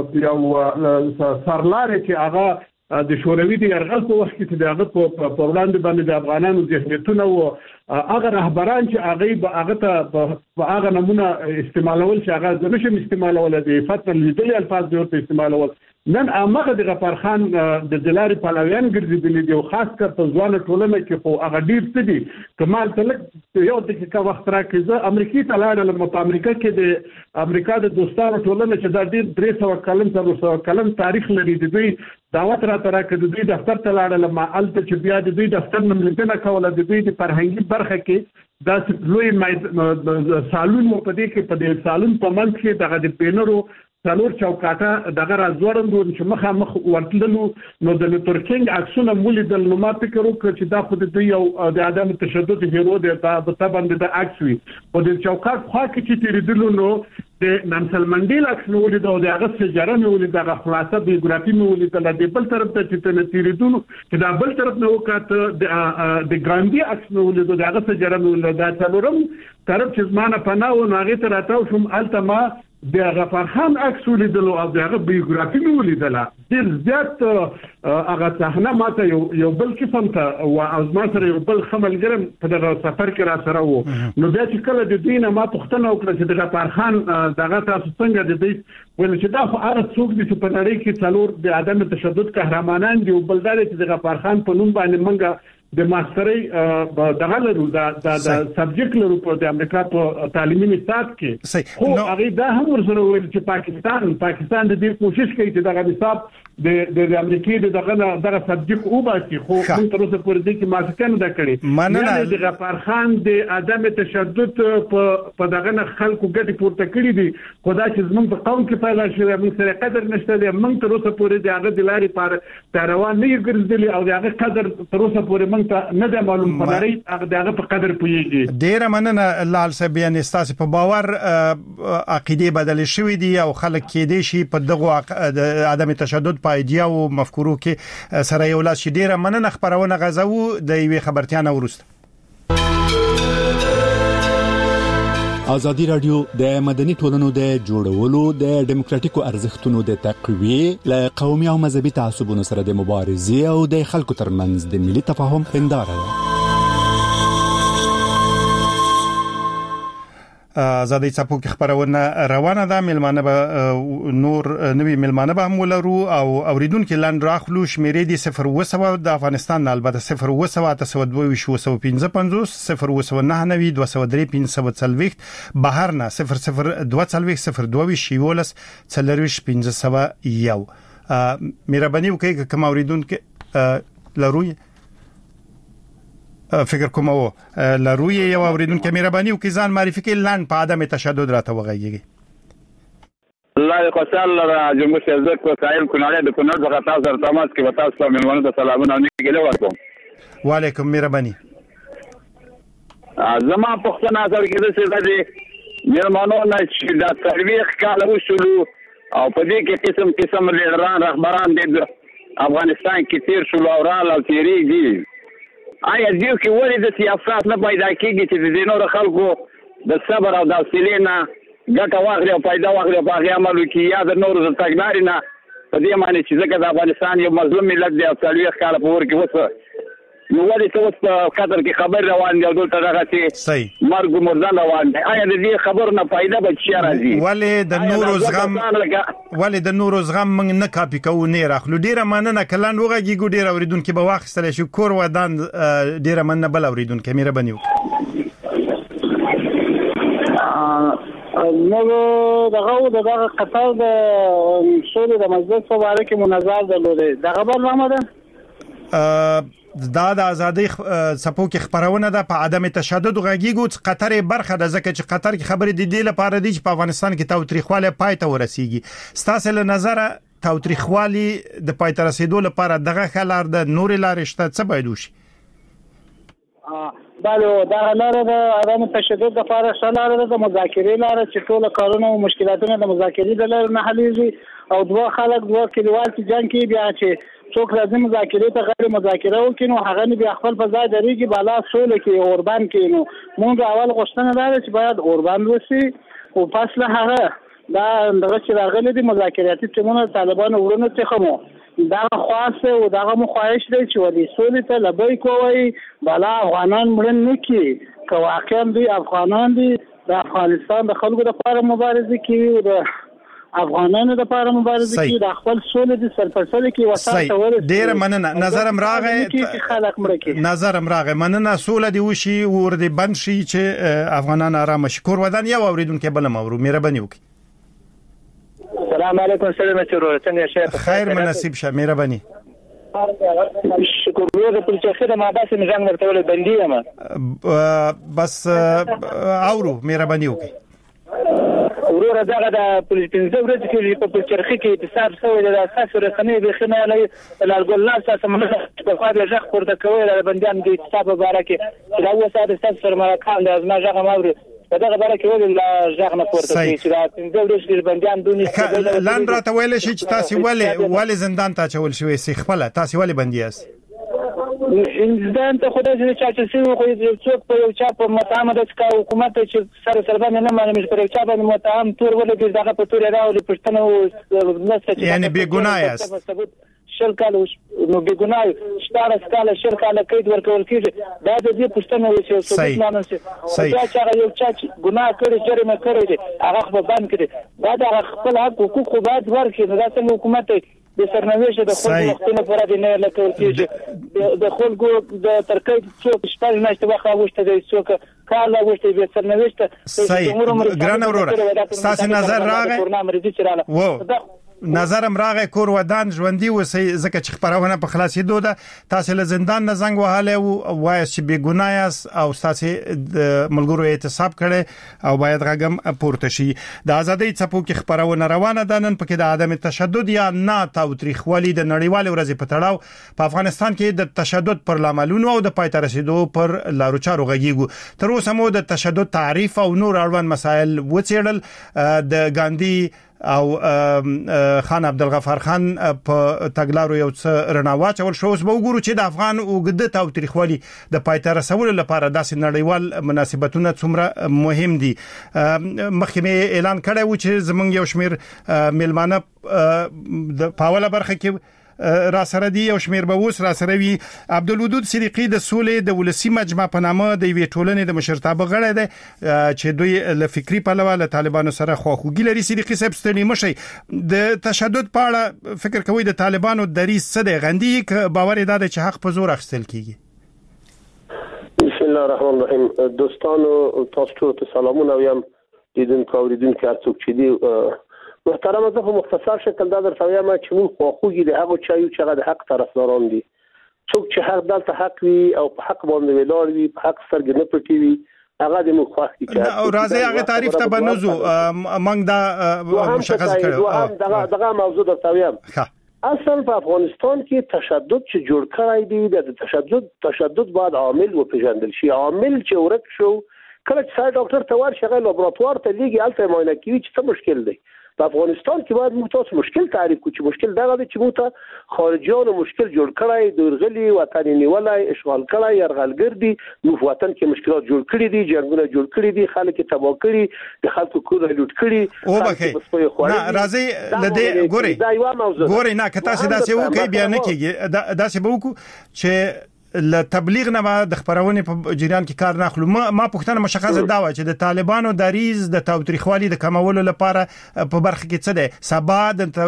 سرلارې چې هغه د شوروي د یرغل په وخت کې چې د هغه په وړاندې باندې د افغانانو ذهنیتونه و هغه رهبران چې هغه ته په هغه نمونه استعمالول چې هغه زه نشم استعمالولی د عفت نه لیدلي الفاظ دې ورته استعمالول. نن هغه د غفار خان د لارې پلویان ګرځېدلي دي او خاص کر په ځوانه ټولنه کې خو هغه ډېر څه دي. که مال ته لږ یو دقیقه وخت راکړي زه امریکې ته لاړم. په امریکا کې د امریکا د دوستانو ټولنه چې دا ډېر 300 کلن 400 کلن تاریخ لري د دوی دعوت راته راکړه. د دوی دفتر ته لاړم هلته چې بیا د دوی دفتر نه لیدنه کوله. د دوی د فرهنګي برخه کې دا لوی سالون مو په دې کې په دې سالون په منځ کې دغه د پینرو څلور چوکاټه دغه راځوړند چې مخامخ ورتللو. نو د لوتر کینګ عکسونه مو لیدل. نو ما فکر وکړ چې دا خو د دوی یو د عدم تشدد هیرو دی. دا باندې د عکس وي په دې چوکاټ خوا کې چې تیریدلو نو د نانسل منډیلا عکس مو ولید او د هغه شجره مو ولید دغه خلاصه بیوګرافي مو ولید. د بل طرف ته چې تیریدلو چې دا بل طرف نه وکړه د ګراندي عکس مو ولید د هغه شجره مو ولید. دا څلورم طرف چې زمانه پناه و هغه ته راتاو شم الته ما د غفار خان عکس ولیدلو او د هغه بیوګرافي مې ولیدله. ډېر زیات هغه صحنه ماته یو بل قسم ته او زما سره یو بل ښه ملګری په دغه سفر کې را سره و. نو بیا چې کله د دوی نه ما پوښتنه وکړه چې د غفار خان دغه تاسو څنګه د دوی ویل چې دا خو هغه څوک دي چې په نړۍ کې څلور د عدم تشدد قهرمانان دي او بل دا چې د غفار خان په نوم باندې موږ د ماسترۍ دغه لرو د سبجیکټ لرو په د امریکا په تعلیمي نصاب کې. خو هغه دا هم ورسره ویل چې پاکستان د دې کوشش کوي چې دغه نصاب د امریکای دغه سبجیکټ وباسي. خو موږ تر اوسه پورې دې کې موافقه نه کړې. یعنې د غفار خان د عدم تشدد په دغه خلکو ګټې پورته کړې دي. خو دا چې زموږ په قوم کې پیدا شوی موږ سره قدر نشته دی. موږ تر اوسه پورې د هغه د لارې پیروان نه یو ګرځېدلي او د هغه قدر تر اوسه پورې موږ ته نه دی معلوم. په نړۍ هغه په قدر پوهېږي. ډېره مننه لال صاحب. یعنې ستاسې په باور عقیدې بدلې شوې دي او خلک کېدای شي په دغو عدم تشدد په ایډیا او مفکورو کې سره یو لاس شي. ډېره مننه. خبرونه غزو د یوې خبرتیا نه وروسته. ازادي رادیو د مدني ټولنو د جوړولو د ډیموکراتیکو ارزښتونو د تقویه ل قومي او مذهبي تعصبونو سره د مبارزې او د خلکو ترمنځ د ملي تفاهم هنداره ده. آزادۍ څپو کې خبرونه روانه ده. ملمانه به نور نوی ملمانه به هم ولرو او اوریدونکو لاند راخلو شمیرې دي 0 د افغانستان البته 0 بهر نه 002402501 مهرباني وکړئ کوم اوریدونکو لروي فکر کوم او لروي یو اوریدونکو مهرباني وکړئ ځان معرفي کړئ لاند په عدم تشدد راته وغږیږي. الله خوشحال را جمهور شهزاد وسایل کونړ د کونړ څخه تاسو سره تماس کې وتا تاسو ملمنو ته سلامونه نیګلې ورکوم. وعلیکم مهرباني. زما پښتنه سره کې د سیدې ملمنو نه چې د تاریخ کال وشلو او په دې کې قسم لیډران رهبران د افغانستان کې تیر شلو او را ل تیریږي. آیا دیو کې ولې د سیاست نه پیدا کېږي چې د نور خلکو د صبر او د حوصلې نه ګټه واخلي او پیدا واخلي په هغه عملو کې یا د نور د تګلارې نه په دې معنی چې ځکه د افغانستان یو مظلوم ملت دی او څلوېښت کاله په ور کې وسه نو ولې څه په قطر کې خبر روان دی او دلته دغه چې مرګ مردان روان دی. آیا د دې خبرو نه پیدا به چی راځي؟ ولې د نورو زغم موږ نه کاپی کوو نه راخلو. ډیره مننه کلان وغږیږو. ډیره اوریدونکو به واخیستل شي کور ودان. ډیره مننه بل اوریدونکو مهرباني وکړئ. نو دغه قطر د شوري د مجلس په اړه کې مناظره درلوده. دا خبر نامه ده دا د ازادۍ څپو کې خبرونه ده په عدم تشدد غږیږو. قطر برخه ده ځکه چې قطر کې خبرې د دې لپاره دي چې په افغانستان کې تاوتریخواله پای ته ورسیږي. ستاسو له نظر تاوتریخوالی د پای ته رسیدو لپاره دغه خلار د نور لارې شته څه باید وشي؟ بله دا لاره د عدم تشدد لپاره شلاره د مذاکرې لاره چې ټول کارونه او مشکلاتونه د مذاکرې د لارې نه حلېږي او دوه خلک دوه کلیوال چې جنگ کې بیا چې څوک راځي مذاکرې ته غیر مذاکره وکړي نو هغه نه بیا خپل په ځای درېږي بالا سوله کې اوربان کې نو موږ اول غوښتنه دا ده چې باید اوربان وشي او پس له هغه دا دغه چې راغلي دي مذاکراتي ټیمونه طالبانو ورونه څخه دا خاصه او دا مو خواهش دی چې ولې سولې ته لبی کوي بالا افغانان مړن نه کی که واقعا دوی افغانان دي د افغانستان د خلکو لپاره مبارزه کوي او د افغانانو لپاره مبارزه کوي د خپل سولې د سرپرسته کې وساته ورسې ډیر مننه نظرم راغی مننه سوله دی وشي ور دي بند شي چې افغانان آرام شي کور ودان یو اوریدونکو بل مورو مهرباني وکړي السلام علیکم سلام چرور څنګه شیخ خیر مناسب شه مهرباني شکر ورو په چې خدای ما باسه نظام ورته ول بندي ما بس اورو مهرباني وکړي ورور دغه د پولیسو ورځ کې په چرخي کې اتصال شوی د اساس رسنۍ به خنه لای الګولار سره سمونه په خاطر ځخ پورته کوي د بنديان د اتصال لپاره کې دا وساده اساس سره مرکان د ازما ځغه موري دغه باره کې ول ځغ نه پورته کوي چې دا څنګه ورځ بنديان دونی لاند راته ویل شي چې تاسو ولې زندان ته چول شوی سي خپل تاسو ولې بندياس زندان ته خدای دې چې څه خو څوک په یو چا په متهم د حکومت چې سره سربند نه مانه مش پر یو چا باندې متهم تور ولې دغه په تور راوړي پښتنه نسته یعنی بے گناه است شل کال نو بے گناه شتاره کال شل کال قید ورکول کیږي دا د دې پښتنه وشي څه مانه چې دا چې یو چا ګناه کړی جرمه کړی هغه په باندې کړي دا د خپل حقوق خو باید ورکړي نو دا څنګه حکومت د سرنوشت د خلکو وختونه پر دې نه لکه چې د خلکو د ترکیب څوک شپږ میاشتې وخت واوښته د څوک کال واوښته به سرنوشت ګران اورور تاسو نظر راغی نظرم راغی کور ودان ژوندۍ وسی ځکه چې خبرونه په خلاصېدو ده تاسو له زندان نه زنګ وهاله او وایي چې بے ګناه یاست او تاسو د ملګرو اعتصاب کړي او باید غږم پورته شي د ازادۍ څپو کې خبرونه روانه ده نن پکې د عدم تشدد یا نه تاوتریخوالي د نړیوال ورځې په تړاو په افغانستان کې د تشدد پر لاملونو او د پای ته رسیدو پر لارو چارو غږیږو تر اوسه مو د تشدد تعریف او نور اړوند مسایل وڅېړل د ګاندی او خان عبدالغفار خان په تګلارو یو څه رڼا چول شو اوس به وګورو چې د افغان اوږده تاوتریخوالي د پایته رسولو لپاره داسې نړیوال مناسبتونه څومره مهم دي مخکې اعلان کړی و چې زمونږ یو شمیر میلمانه د پاوله برخه کې را سره دی او شمیر به اوس را سره وي عبدالودود صدیقی د سولې د ولسی مجمع په نامه د وی ټولنې د مشرتابه غړی دی چې دوی له فکری پلوه له طالبانو سره خواخوږي لري صدیقی صاحب ستنی مشي د تشدد په اړه فکر کوي د طالبانو دریځ څه دی غندي ک باور ادا ده چې حق په زور اخیستل کیږي بسم الله الرحمن الرحیم دوستانو تاسو ته سلامونه وایم دیدونکو اوریدونکو هر څوک چې دی محترم زه په مختصر شکل دا درته وایم چې موږ خواخوږي د هغه چایو چې هغه د حق طرفداران دي څوک چې حق دلته حق وي او په حق باندې ولاړ وي په حق سترګې نه پټي وي هغه د موږ خوښ دي او راځي هغه تعریف ته بنوزو موږ دا مشخص کړو دغه موضوع درته وایم اصلا په افغانستان کې تشدد چې جوړ کړی دی د تشدد باید عامل وپېژندل شي عامل چې ورک شو کله چې ډاکټر ته ورشي لابراتوار ته لیږي الته معاینه کوي چې څه مشکل دی په افغانستان کې باید موږ تاسو مشکل تعریف کړو چې مشکل دا دی چې موږ ته خارجيانو مشکل جوړ کړی دورغلي وطن نیولای اشغال کړی يرغلګر دي موږ وطن کې مشکلات جوړ کړی دي جنگونه جوړ کړی دي خلک تباہ کړي د خلکو کور لوټ کړي او بخې نه راځي لدې ګوري نه کته سدا سه وکي بیا نه کیږي دا سه بوکو چې ل تبلیغ نه د خبرونه په جریان کې کار نه اخلو ما پښتنه مشخصه دا و چې د طالبانو دریز د تاوتریخوالي د کمولو لپاره په برخه کې څه ده سبا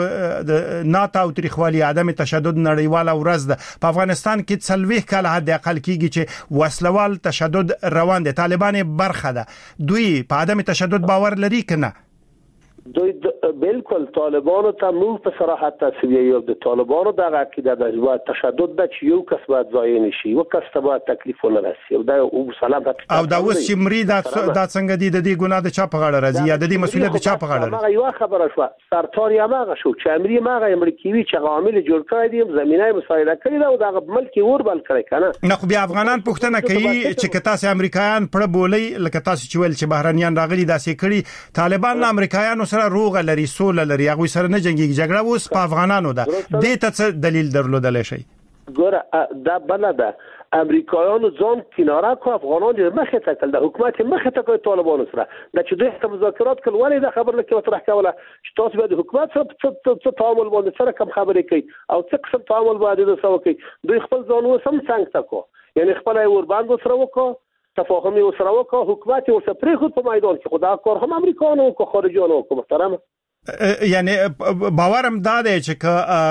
د نه تاوتریخوالي عدم تشدد نړیواله ورځ ده په افغانستان کې څلويخ کال حد اقل کېږي چې وسلوال تشدد روان دي طالبان برخه ده دوی په عدم تشدد باور لري کنه دوی بالکل طالبانو ته موږ په صراحت تصویه یو د طالبانو د عقیده د ځواد تشدد د یو کس باید ځای نشي او کس ته باید تکلیف ولرسي او دا او سلام او دا اوس چې مری دا څنګه دي د دې ګناه د چا په غاړه راځي یا د دې مسؤلیت د چا په غاړه راځي یو خبره شو سرتار یې ماغه شو چې امری ماغه امریکایي چې عامل جوړ کړی دی زمينه مساعده کړی دا او د ملک وربل کړی کنه نه خو بیا افغانان پښتنه کوي چې کتاسه امریکایان پر بولي لکه تاسو چې ول چې بهرانيان راغلي داسې کړي طالبان امریکایانو سره سره روغه لري سوله لري هغه سره نه جنگي جګړه اوس په افغانانو ده دې ته څه دلیل درلودل شي ګوره دا بلده امریکایانو ځان کناره کو افغانان دې مخه تکل د حکومت مخه تکل طالبانو سره د چې دوی مذاکرات کول ولې د خبر لکه مطرح کوله چې تاسو به د حکومت سره څه تعامل باندې سره کوم خبرې کوي او څه قسم تعامل باندې د سره کوي دوی خپل ځان وسم څنګه تکو یعنی خپل ورباند سره وکړو تفاهم سره وکړو حکومت ورسره پرې خود په میدان کې خدا کار هم امریکایانو کو خارجيانو کو محترم یعنی باورم دا دی چې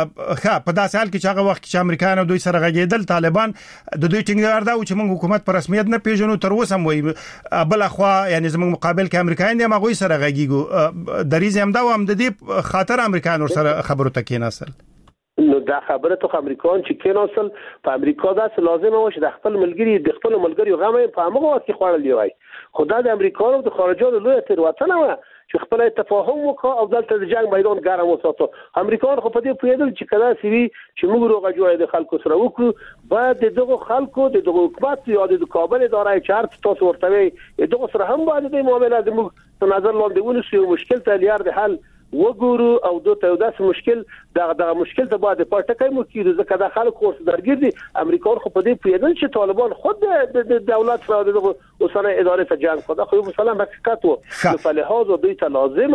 په داسې حال کې چې هغه وخت چې امریکایانو دوی سره غږیدل طالبان د دوی ټینګار دا چې موږ حکومت په رسمیت نه پیژنو تر اوسه وایي بل خو یعنی زموږ مقابل کې امریکایان دي هغه سره غږیږو د ریز هم دا هم د دې خاطر امریکایانو سره خبرو ته کېناسل نو دا خبره ته امریکایان چې کېناسل په امریکا داس لازمه و چې د خپل ملګری غم په هغه وخت کې خوړل دی خدای د امریکایانو د خارجيانو لوی تیروتنه و چې خپل تفاهم وکړو او دلته د جنگ میدان ګرم وساتو امریکایان خو په دې پوهېدل چې کله سوي چې موږ روغه جوړه د خلکو سره وکړو بعد دغه خلکو دغه حکومت یا د کابل ادارې چارت تاسو ورته دغه سره هم باید د معاملات موږ په نظر لاندې ونیسو مشکل ته لیار د حل وګورو او دوی داس مشکل دغه مشکل ته باید پټکای مو کیږي ځکه د خلکو درګیر دي امریکایان خو په دې پوهېدل چې طالبان خود د دولت سره د اوسنۍ ادارې سره جنگ کوي خو مثلا حقیقت وو په لحاظ دوی ته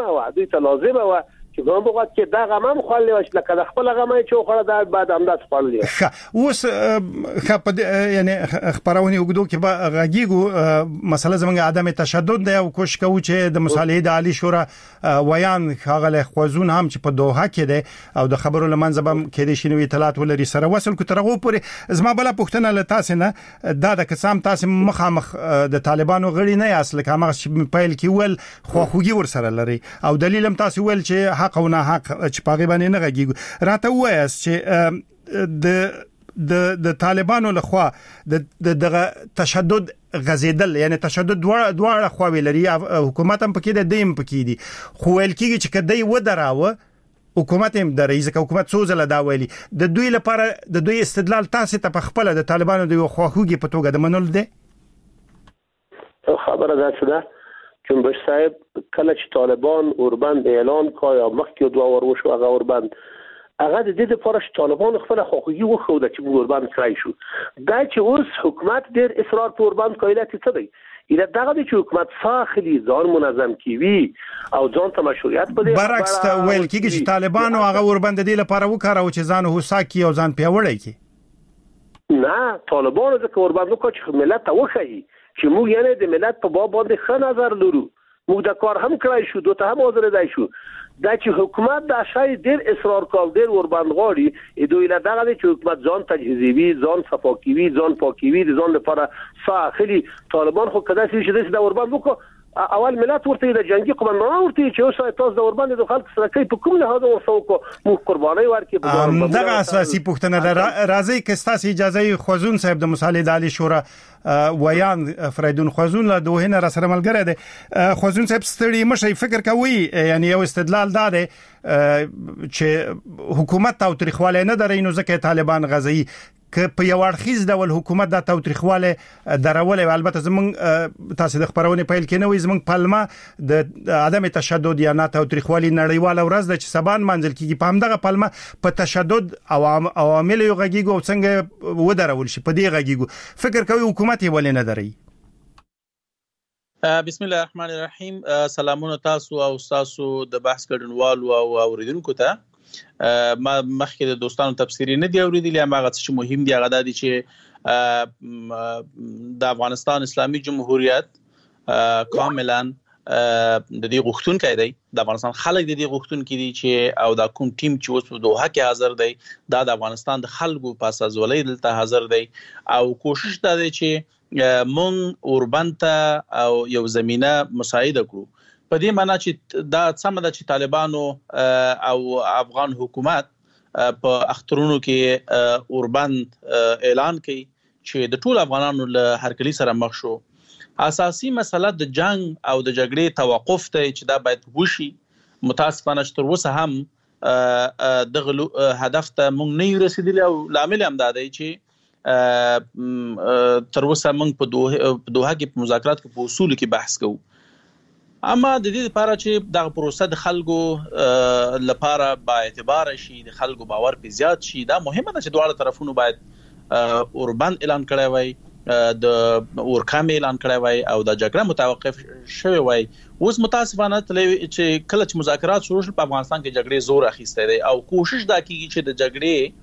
لازمه و چې کوم وخت کې دا غمم خولې وش لکه د خپل غمای چې خوړه دا بعد همداس خولې اوس خپ یعنی خبرونه وګدو کې غږیږو مسله زموږ عدم تشدد دی او کوشش کوو چې د مصالحې د عالی شورا ویان خاغله خوازون هم چې په دوحه کې دی او د خبرو لمنځه بم کې دي شنو اطلاعات ولري سره وصل کو ترغه پورې زما بل پښتنه له تاسو نه دا د قسم تاسو مخامخ د طالبانو غړي نه اصل کومه پیل کې ول خوخوږي ور سره لري او دلیل هم تاسو ول چې حق او نه حق چې پاغي باندې نه غږیږي راته وایي چې د طالبانو لخوا د تشدد غزیدل یعنی تشدد دواړه خواوې لري حکومت هم پکې د دیم پکې دي خو ول کېږي چې کدی ودراوه حکومت هم د رئیس حکومت سوزله دا ویلي د دوی لپاره د دوی استدلال تاسو ته په خپل د طالبانو د خواخوږي په توګه د منل دي خبره ده څه جنبش صاحب کله چې طالبان اوربند اعلان کړ او مخکې دوه ور وشو هغه اوربند هغه د دې لپاره چې طالبان خپل خوخوږي وښوده چې اوربند کړی شو دا چې اوس حکومت ډېر اصرار په اوربند کوي څه دی اله دغه چې حکومت ساخلي ځان منظم کیوي او ځان ته مشروعیت بده برعکس ویل کیږي چې طالبان هغه اوربند د لپاره وکړو چې ځان هوساکي او ځان پیوړی کی نه طالبان ځکه اوربند کوي چې ملت ته وښيي چې موږ یعنی د ملت په باب باندې ښه نظر لرو موږ د کار هم کړای شو دوی ته هم حاضر دی شو دا چې حکومت د شای ډیر اصرار کول ډیر ورباند غواړي دوی له دغه چې حکومت ځان تجهیزوي ځان صفاکوي ځان پاکوي ځان لپاره ساخلي طالبان خو کدا چې د ورباند وکړو اول ملت ورته د جنگي قومندان ورته چې اوس تاسو د ورباند د خلک سره کوي په کوم لحاظ ورسو کو مو قرباني ورکړي دغه اساسي پوښتنه راځي که تاسو اجازه خوازون صاحب د مصالحې د عالی شورا ویان فریدون خوازون له دوه نه سره ملګری دی خوازون صاحب ستړي مشي فکر کوي یعنی یو استدلال دا دی چې حکومت او تاریخواله نه درې نو ځکه طالبان غزي که په یو اړخیز ډول حکومت د تاریخواله درولې البته زمونږ تاسو د خبرونه پیل کې نه وي زمونږ پلمه د عدم تشدد یا نه تاریخوالي نړیواله ورځ د چې سبان منځل کیږي په همدغه پلمه په تشدد او عوامل یو غږیږي او څنګه ودرول شي په دې غږیږي فکر کوي حکومت یې ولې نه دري بسم الله الرحمن الرحیم سلامونه تاسو او تاسو د بحث کډنوالو او اوریدونکو ته ما مخکې د دوستانو تفسیری نه دی اوریدلی هغه چې مهم دی هغه دی چې د افغانستان اسلامي جمهوریت کاملا د دې غوښتونکو دی د افغانستان خلک د دې غوښتونکو دي چې او دا کوم ټیم چې اوس په دوحه کې حاضر دی دا د افغانستان د خلکو په اساس ولې دلته حاضر دی او کوشش دا دی چې مونږ اوربند او یو زمينه مساعده کړو په دې معنی چې دا سم ده چې طالبانو او افغان حکومت په اخترونو کې اوربند اعلان کړي چې د ټول افغانانو له هرکلی سره مخ شو اساسي مسله د جنگ او د جګړې توقف ته چې دا باید وشي متاسفانه تر اوسه هم دغه هدف ته مونږ نه رسیدلی او لامل هم دا دی چې تر اوسه مونږ په دوحه کې په مذاکرات کې په اصول کې بحث کوو اما د دې لپاره چې د پروسه د خلکو لپاره با اعتبار شي، د خلکو باور په زیات شي، دا مهمه ده چې دواړه طرفونو باید اوربند اعلان کړی وای، د اورکام اعلان کړی وای او د جګړه متوقف شوی وای. اوس متاسفانه چې کله چې مذاکرات شروع شول په افغانستان کې جګړې زور اخیسته دی او کوشش دا کیږي چې د جګړې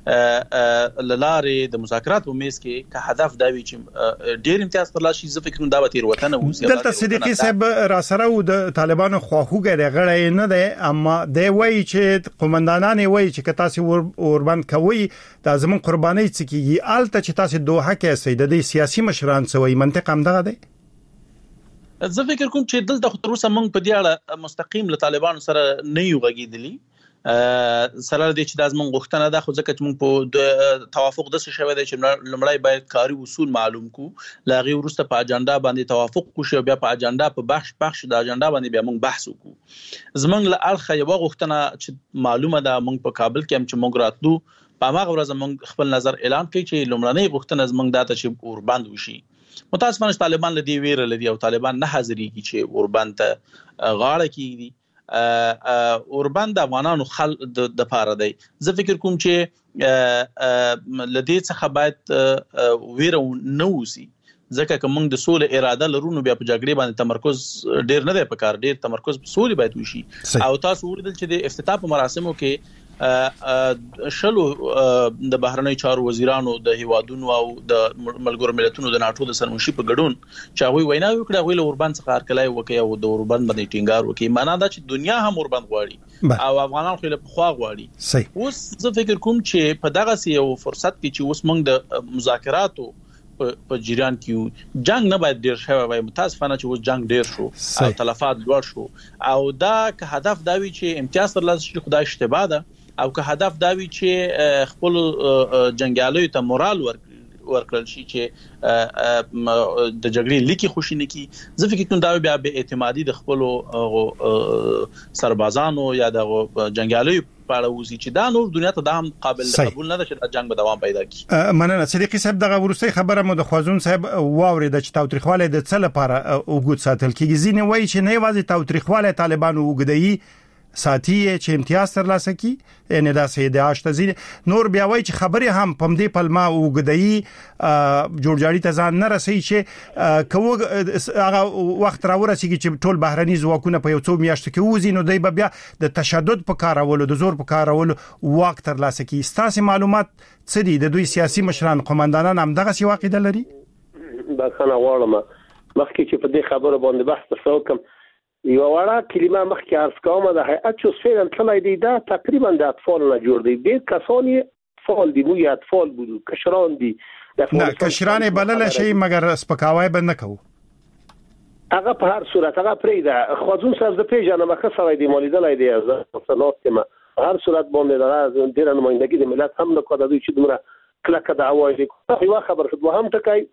لاره د مذاکرات په میز کې که هدف دا وي چې ډیر امتیاز ترلاسه شي. زه فکر کوم دا به تیر وطن اوسي. دلته صدیقي صاحب را سره و د طالبانو خواخوږي د غړې نه دی، اما دی وایي چې قومندانان وایي چې که تاسو اوربند کوي د زمون قرباني څه کیږي، الته چې تاسو دوه کې سي د سیاسي مشران سوي منطق هم دغه دی. زه فکر کوم چې دلته خو تر اوسه موږ په دې اړه مستقیم له طالبانو سره نه یو غږیدلی. سره د چې د ازمن غوښتنه ده، خو ځکه چې موږ په توافق د څه شوی دی چې لمړی باید کاری اصول معلوم کو، لاغي ورسته په اجنډا باندې توافق کو شو، بیا په اجنډا په بخش د اجنډا باندې بیا موږ بحث وکړو. زمنګ له اړخه یو غوښتنه چې معلومه ده، موږ په کابل کې هم چې موږ راتلو په هغه ورځ موږ خپل نظر اعلان کړی چې لمړنۍ غوښتنه زمنګ دا ته چې اوربند وشي. متاسفانه طالبان له دې ویره لري او طالبان نه حاضرېږي چې اوربند ته غاړه کیږي. اوربند د افغانانو د پاره دی. زه فکر کوم چې لدې څخه باید ویره نه وسی، ځکه که موږ د سولې اراده لرو نو بیا په جګړې باندې تمرکز ډیر نه دی پکار، ډیر تمرکز په سولې باید وشي. او تاسو ولیدل چې د افتتاح په مراسمو کې شلو د بهرنی چارو وزیرانو د هیوادونو او د ملګرو ملتونو د ناتو د سرمنشي په ګډون چې هغه وینا وکړه، هغه له اوربند څخه هرکلای وکي او د اوربند باندې ټینګار وکي. معنا دا چې دنیا هم اوربند غواړي او افغانان خو له خوا غواړي. اوس زه فکر کوم چې په دغه یو فرصت کې چې اوس موږ د مذاکراتو په جریان کې جنگ نه باید ډیر شوی وای. متاسفانه چې اوس جنگ ډیر شو او تلفات لوړ شو، او دا که هدف دا وي چې امتیاز ترلاسه شي خدای اشتباه ده، او که هدف دا وي چې خپل جنگیالیو ته مورال ورکړل شي چې د جګړې لیکي خوشی نه کی. زه فکر کوم دا بیا به اعتمادي د خپل سربازانو یا د جنگیالیو په اړه وزي چې دا نور دنیا ته دا هم قابل قبول نه ده چې دا جنگ به دوام پیدا کړي. مننه صدیقي صاحب. دغه ورسته خبره مو د خوازون صاحب واورید چې تاوتریخواله د څه لپاره وګود ساتل کیږي. ځینې وایي چې نه یوازې تاوتریخواله طالبانو وګدایي ساتي چې امتیاز ترلاسه کی، یعنی دا سیده اشتزین نور بیا وایي چې خبره هم پم دې پلما وګدایي جوړجاړي ته ځان نه رسي چې کوه هغه وخت راورسیږي چې ټول بهرني ځواکونه په یو څو میاشتو کې وځي، نو دوی بیا د تشدد په کارولو د زور په کارولو واک ترلاسه کی. ستاسو معلومات څه دي؟ د دوی سیاسي مشران قومندانان هم دغه سی واقعده لري؟ دا څنګه غواړم مخکې چې په دې خبره باندې بحث وکم، یو وړه کلمه مخکې عرض کوم د هيئت چې فعلا تلای دی دا تقریبا د اطفال نه جوړ دی. ډېر کسانی فعال دي، مو یا اطفال بودو، کشران دي. نه کشران بلل شي مگر سپکاوی بند نکو. هغه په هر صورت هغه پرېده خوازون صاحب د پیژنه مخه سره دی مالیدلای دی از صنعت ما هر صورت باندې دا ډیر نمائندګي د ملت هم نه کوي چې دومره کلکه دعوه دي. یو خبر شو هم ټکای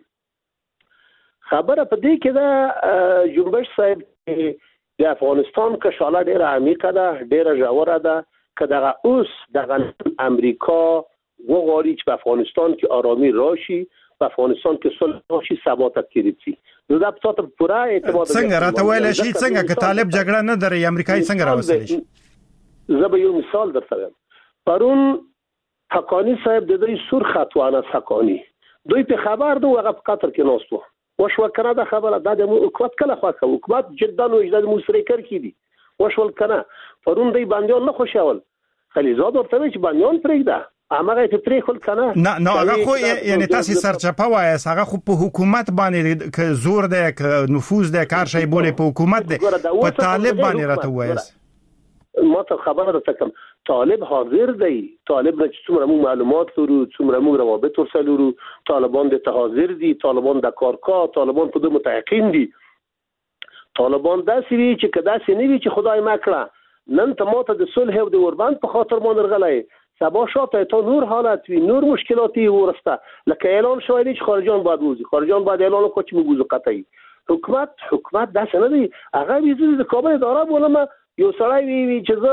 خبره په دې کې دا جنبش صاحب د افغانستان که شاله ډیره عمیقه ده، ډیره ژوره ده، که دغه اوس دغه امریکا وغواړي چې په افغانستان کې آرامي راشي، په افغانستان کې صلح راشي، ثبات کېږي چې دا په تاسو پوره اعتماد څنګه راته ویل شي څنګه که طالب جګړه نه دري امریکایي څنګه راوستل شي. زه به یو مثال درته پرون حقانی صاحب د دوی سور خطوانه حقانی دوی په خبر دو هغه په قطر کې نوستو وشو کنه دا خبره د حکومت کله خواخه حکومت جدا نو اجازه مشترکر کی دي وشو کنه پرون دی باندې نه خوشاول خلیزاد ورته چې باندې پرېږده هغه ته پرېخل کنه نه هغه خو یعنی تاسو سرچپه وایي هغه خو په حکومت باندې زور دی نفوذ دی کار شي بوله په حکومت دی په طالب باندې راته وایي ما ته خبره راته کوم طالب حاضر دی طالب د څومره معلومات لرو څومره موږ روابط ورسره لرو طالبان د حاضر دي طالبان د کارکا طالبان په دې متحقین دي طالبان داسې وی چې کدا سې نه وی چې خدای مکړه نن ته ماته د صلح او د اوربند په خاطر مون رغلای سبا شاته ته نور حالت وی نور مشکلاتی ورسته لکه اعلان شوی دی چې خارجان باید وځي خارجان باید اعلان وکړي چې موږ وځو قطعي حکومت داسې نه دی هغه ویزه د کابل اداره بولم یو سړی وی چې زه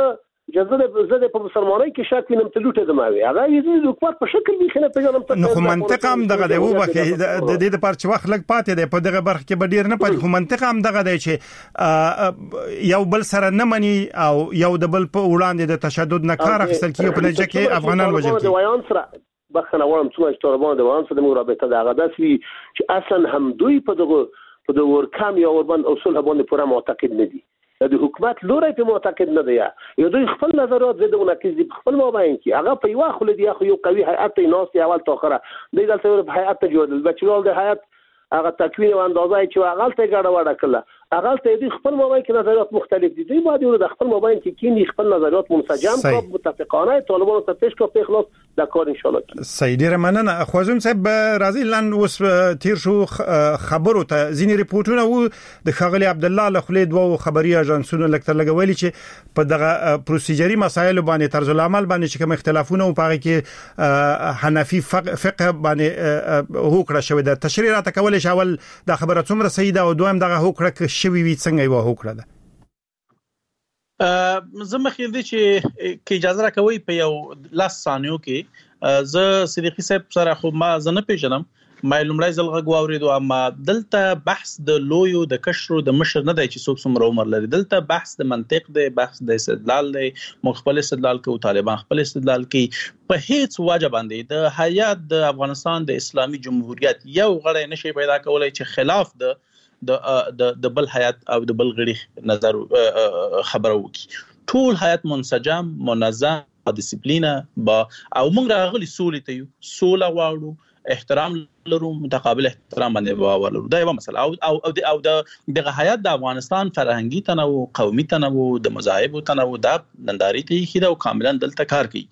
زه په مسلمانۍ کې شک وینم ته لوټه دماوي هغه یې د حکومت په شکل کې خنه پیژنم نو خو منطق هم دغه دی وبکه د دې لپاره چې وخت لګ پاتې دی په دغه برخه کې به ډیر نه پاتې خو منطق هم دغه دی چې یو بل سره نه مني او یو د بل په وړاندې د تشدد نه کار اخیستل کیږي په نتیجه کې افغانان وژل کیږي بخنه وړم څو طالبان د وانس د مرابطه د هغه داسي چې اصلا هم دوی په دغه ورکام یا وربند اصول باندې پوره معتقد نه دي د حکومت لوري په معتقد نه دی یو دوی خپل نظرات زده ونکز دي خپل مابین کې هغه په یو خل دی خو یو قوي هيئت ناس اول تا اخره د دلته هيئت جوړل بچلول د هيئت هغه تکوین او اندازه چې هغه ته ګډه وړه کړه هغه ته دي خپل مابین کې نظرات مختلف دي دوی باید د خپل مابین کې کینی خپل نظرات منسجم کو متفقانه طالبانو ته پیش کو په خلاص د کار ان شاء الله صحیح ډیر مننه خوازم صاحب راځي لاند اوس تیر شو خبرو ته ځینې ریپورتونه وو د خغلی عبد الله له خلید وو خبري اژانسونو لکتر لګولي چې په دغه پروسیجري مسایل باندې طرز العمل باندې چې کوم اختلافونه او پاره کې حنفي فقه باندې هوکړه شوې ده تشریحات کول شاول د خبره څومره صحیح ده او دویم دغه هوکړه شوی وي څنګه یو هوکړه ده زما خیال دی چې اجازه راکوي په یو لاس ثانیو کې زه صدیقي صاحب سره خو ما زنه پیژنم ما لومړی ځل غږ واوریدو اما دلته بحث د لویو د کشرو د مشر نه دی چې څوک څومره عمر لري دلته بحث د منطق دی بحث د استدلال دی مخبل استدلال کوي طالبان خپل استدلال کوي په هیڅ وجه باندې د حیات د افغانستان د اسلامي جمهوریت یو غړی نشي پیدا کولای چې خلاف د بل حیات او د بل غړي نظر خبرو وکړي ټول حیات منسجم منظم ډیسپلینا با او موږ راغلي سولې ته یو سوله واړو احترام لرو متقابل احترام باندې باور لرو دا یو مسله او د حیات د افغانستان فرهنګي تنوع قومي تنوع د مذاهب تنوع د ننداري ته خېده او کاملا دلته کار کوي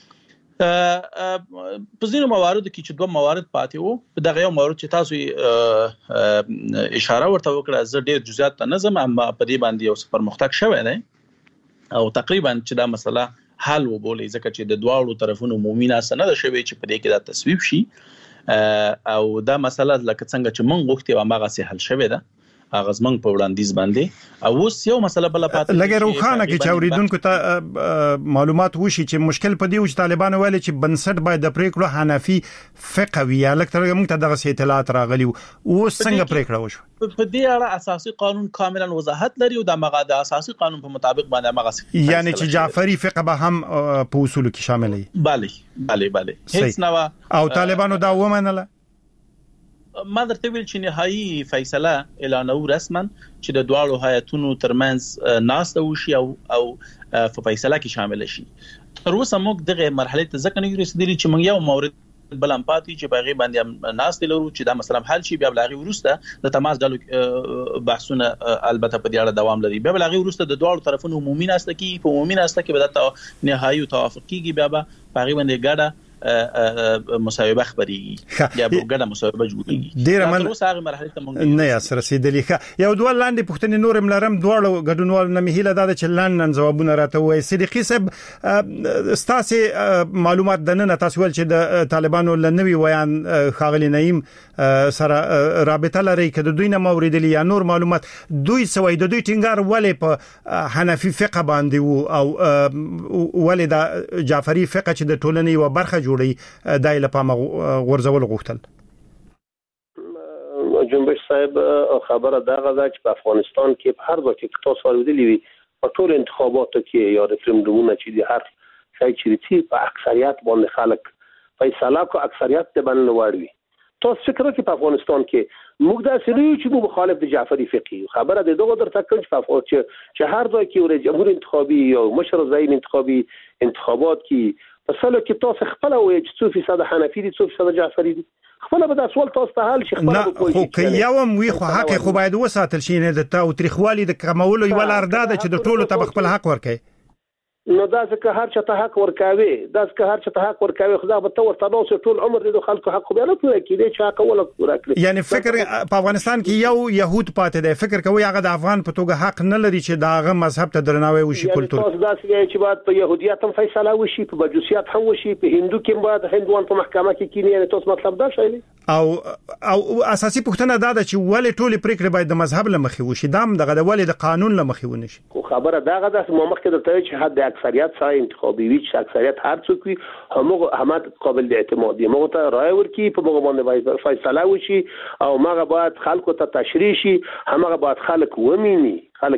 په ځینو مواردو کې چې دوه موارد پاتې وو دغه یو مورد چې تاسو اشاره ورته وکړه زه ډېر جزئیات ته نه ځم اما په دې باندې یو څه پرمختګ شوی دی او تقریبا چې دا مسله حل وبولې ځکه چې د دواړو طرفونو عمومي ناس نه ده شوی چې په دې کې دا تصویب شي او دا مسله لکه څنګه چې مونږ غوښتي و هغه سه حل شوی ده هغه زمنګ په وړاندیز باندې او اوس یو مسله بل پاتې لګي روخانه کې چې اوریدونکو ته معلومات وشي چې مشکل په دی او چې طالبان ویل چې بنسټ باید د پریکړو حنفي فقه وي لکه موږ ته دغه اطلاعات راغلي او څنګه پریکړه وشو په دې اړه اساسي قانون کاملا وضاحت لري او د مغاده اساسي قانون په مطابق باندې مغاده یعنی چې جعفری فقه به هم په اصول کې شامل وي bale هیڅ نو او طالبانو دا ومنله ما درته ویل چې نهایی فیصله اعلانو رسما چې د دواړو هیئتونو ترمنځ ناسته وشي او په فیصله کې شامل شي تر اوسه موږ دغه مرحله ته ځکه نه رسیدلی چې موږ یو مورد بلم پاتې چې باغې باندې ناسته لرو چې دا مثلا حل شي بیا بلغي ورسته د تماس ډلو بحثونه البته په دې اړه دوام لري بیا بلغي ورسته د دواړو طرفونو عمومي ناسته کې په عمومي ناسته کې به د نهایی توافق کیږي بیا به باغې باندې ګډه مصاحبه خبريږي یا ګډه مصاحبه جوړیږي ډیر من اوس هغه مرحله ته مونږ نه یې رسیدلی ښه یو دوه لاندې پښتنې نور ملرم دواړو ګډونوال نه مهیله دا چې لاندې جوابونه راته وایي صدیقي صاحب ستاسو معلومات دنه تاسو ول چې د طالبانو لنوي ویان خاغلی نعیم سره رابطه لري کده دوی نه موریدلی یا نور معلومات دوی سوي د دوی ټینګار ولې په حنفي فقه باندې او ولې د جعفری فقه چې د ټولنې و برخه جوړي دایله پام غورځول غوښتل جنبش صاحب خبره دغه ده چې په افغانستان کې په هر ځای کې تاسو ورودلی وي په ټول انتخاباتو کې یا ریفرندومونه چې د هر ځای چې په اکثریت باندې خلک فیصله کو اکثریت ته باندې وړوي تاسو فکر کوئ په افغانستان کې موږ دا سړي چې موږ مخالف د جعفری فقهي خبره د دغه درته کوم چې هر ځای کې ور جمهور انتخابي یا مشر ضعین انتخابي انتخابات کې په سلو کې تاسو خپل وایي چې 2% حنفي دي 2% جعفری دي خپل به د سوال تاسو ته حل شي خپل به کوی خو یوم وی خو حق خو باید وساتل شي نه د تاریخوالي د کمولو یو لار ده چې د ټولو ته خپل حق ورکړي نو دا ځکه هر چا ته حق ورکاوي دا ځکه هر چا ته حق ورکاوي خدا به تور تاسو ټول عمر د خلکو حق به نه پوره کیږي چې حق ولا پوره کړی یعنی فکر په افغانستان کې یو يهود پاتې دی فکر کوي هغه د افغان په توګه حق نه لري چې داغه مذهب ته درناوی وشي کلتور تاسو دا چې باید په يهودیت هم فیصله وشي په مجوسیت هم وشي په هندو کې باید هندوان په محکمه کې کینی یعنی تاسو مطلب دا شایي او اساسي پوښتنه دا ده چې ولې ټول پریکړې باید د مذهب لمخې وشي دام دغه ولې د قانون لمخې ونشي خو خبره داغه ده مو مخکې درته چې حد اکثریت سره انتخابي وي چې اکثریت هر څوک وي هم قابل اعتماد دي موږ ته رائے ورکي په موږ باندې فیصله وشي او موږ باید خلکو ته تشریح شي همغه باید خلک ومني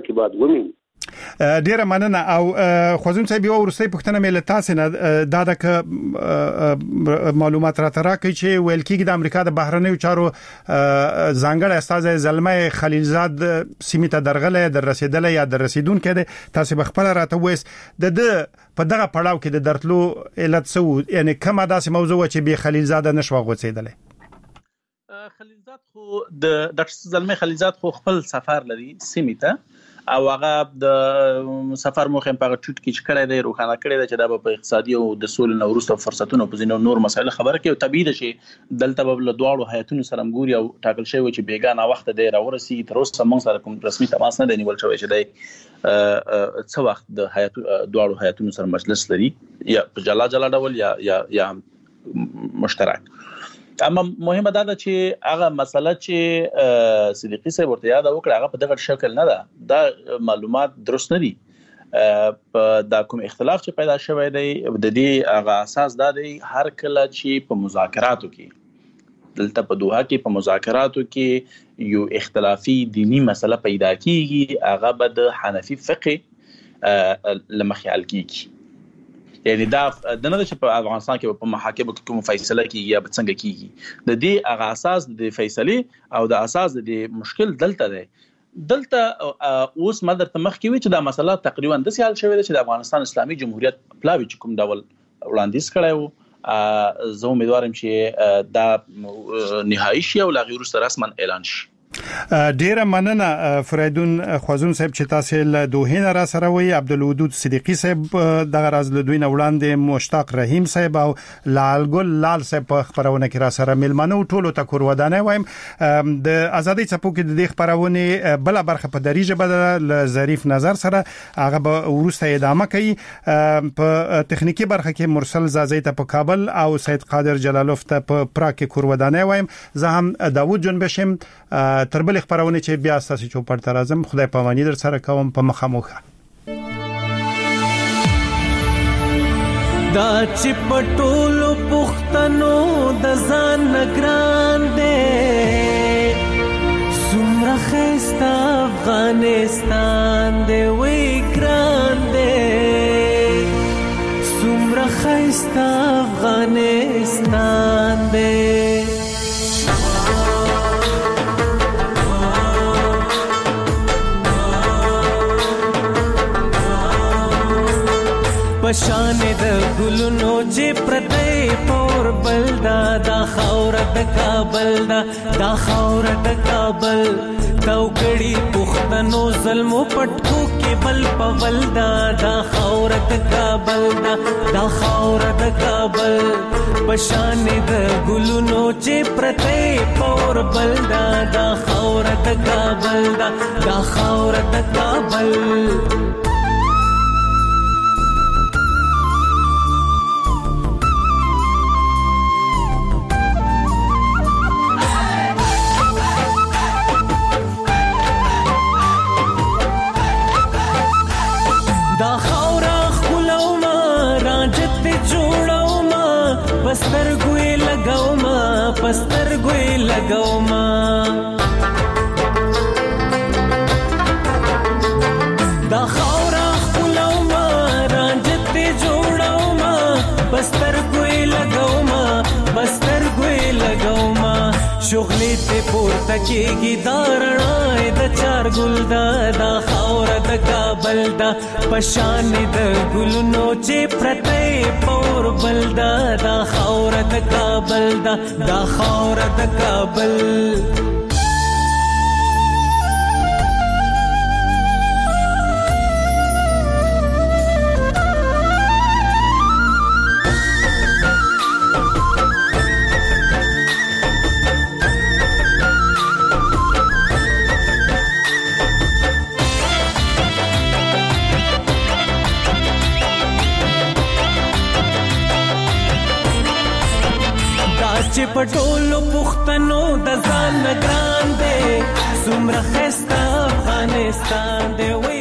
ډیره مننه او خوازم صاحب یو ورسته پښتنه ملت تاسو نه دا د معلومات راکړي چې ویل کېږي د امریکا د بهرنیو چارو ځانګړی استاد زلمه خلیلزاد سیمه ته درغله در رسیدله یا در رسیدون کړي تاسو بخپل راته وېس د په دغه پړاو کې د درتلو علت سو یعنی کومه داسې موضوع چې به خلیلزاد نشو غوڅیدله خلیلزاد خو د ډاکټر زلمه خلیلزاد خو خپل سفر لري سیمه ته او هغه د سفر مخه په ټوټ کې چې کړی دی روښانه کړی دی چې دا په اقتصادي او د سولې نو وروسته فرصتونو په ځینو نور مسایل خبره کوي او طبيعي ده چې دلته په دواړو هیاتونو سره مګوري او ټاکل شوی چې بیګانه وخت دی راورسي تر اوسه موږ سره کوم رسمي تماس نه دی نیول شوی چې دی څو وخت د دواړو هیاتونو سره مجلس لري یا په جلا ډول یا مشترک. اما مهمه ده چې هغه مسله چې صدیقي صاحب ورته یاد وکړه هغه په دغه شکل نه ده دا معلومات درست نه دي دا کوم اختلاف چې پیدا شوی دی د دې هغه اساس دا دی هر کله چې په مذاکراتو کې دلته په دوحه کې په مذاکراتو کې یو اختلافي دینی مسله پیدا کیږي هغه به د حنفي فقه لمخې حل کیږي یعنی دا د نه چې په افغانستان کې په محاکمه کې کوم فیصله کیږي یا څنګه کیږي د دې هغه اساس د فیصله او د اساس د مشکل دلته دی دلته اوس مدر تمخ کې وی چې دا مسله تقریبا د سیال شوې ده چې د افغانستان اسلامي جمهوریت پلاوی چې کوم ډول وړاندیز کړو زه امیدوارم چې دا نهایی شي او لا غیر سره رسما اعلان شي. ډیره مننه فریدون خوازون صاحب چې تاسو له دوه نه را سره وي عبدالودود صدیقی صاحب دغه راز له دوی نه وړاندې مشتاق رحیم صاحب او لالګل لال صاحب په خبرونه کې را سره ملمنو ټولو ته کور ودانه وایم د ازادي چپو کې د خبرونه بل برخه په دریجه بدل ظریف نظر سره هغه به ورسته ادامه کوي په تخنیکی برخه کې مرسل زازی ته په کابل او سید قادر جلالوف ته په پراګ کې کور ودانه وایم زه هم داوود جون بشم تربل خبرونه چې بیا تاسو چوپړ تر اعظم خدای پامانی در سره کوم په مخامخه دا چې پټولو پښتنو د ځان نگران دې سمره خستا افغانستان دې وی ګران دې سمره خستا افغانستان دې پشان د ګلونو چې پرته پور بلدا دا خاور د کابل دا خاور د کابل توګړي پښتنو ظلم پټکو کې بل پول دا خاور د کابل دا خاور د کابل پشان د ګلونو چې پرته پور بلدا دا خاور د کابل دا خاور د کابل پستر ګوي لګاو ما دا خاورا خپلو ما رانجت جوړاو ما پستر ګوي لګاو ما پستر ګوي لګاو ما شغلې ته پورته کېږي دارړای د چار ګل دا خاور د کابل دا پشان د ګلونو چې پرته پور بل دا خاور د کابل دا خاور د کابل چې پټولو پښتنو د ځان نگران دې سمره خستا افغانستان دې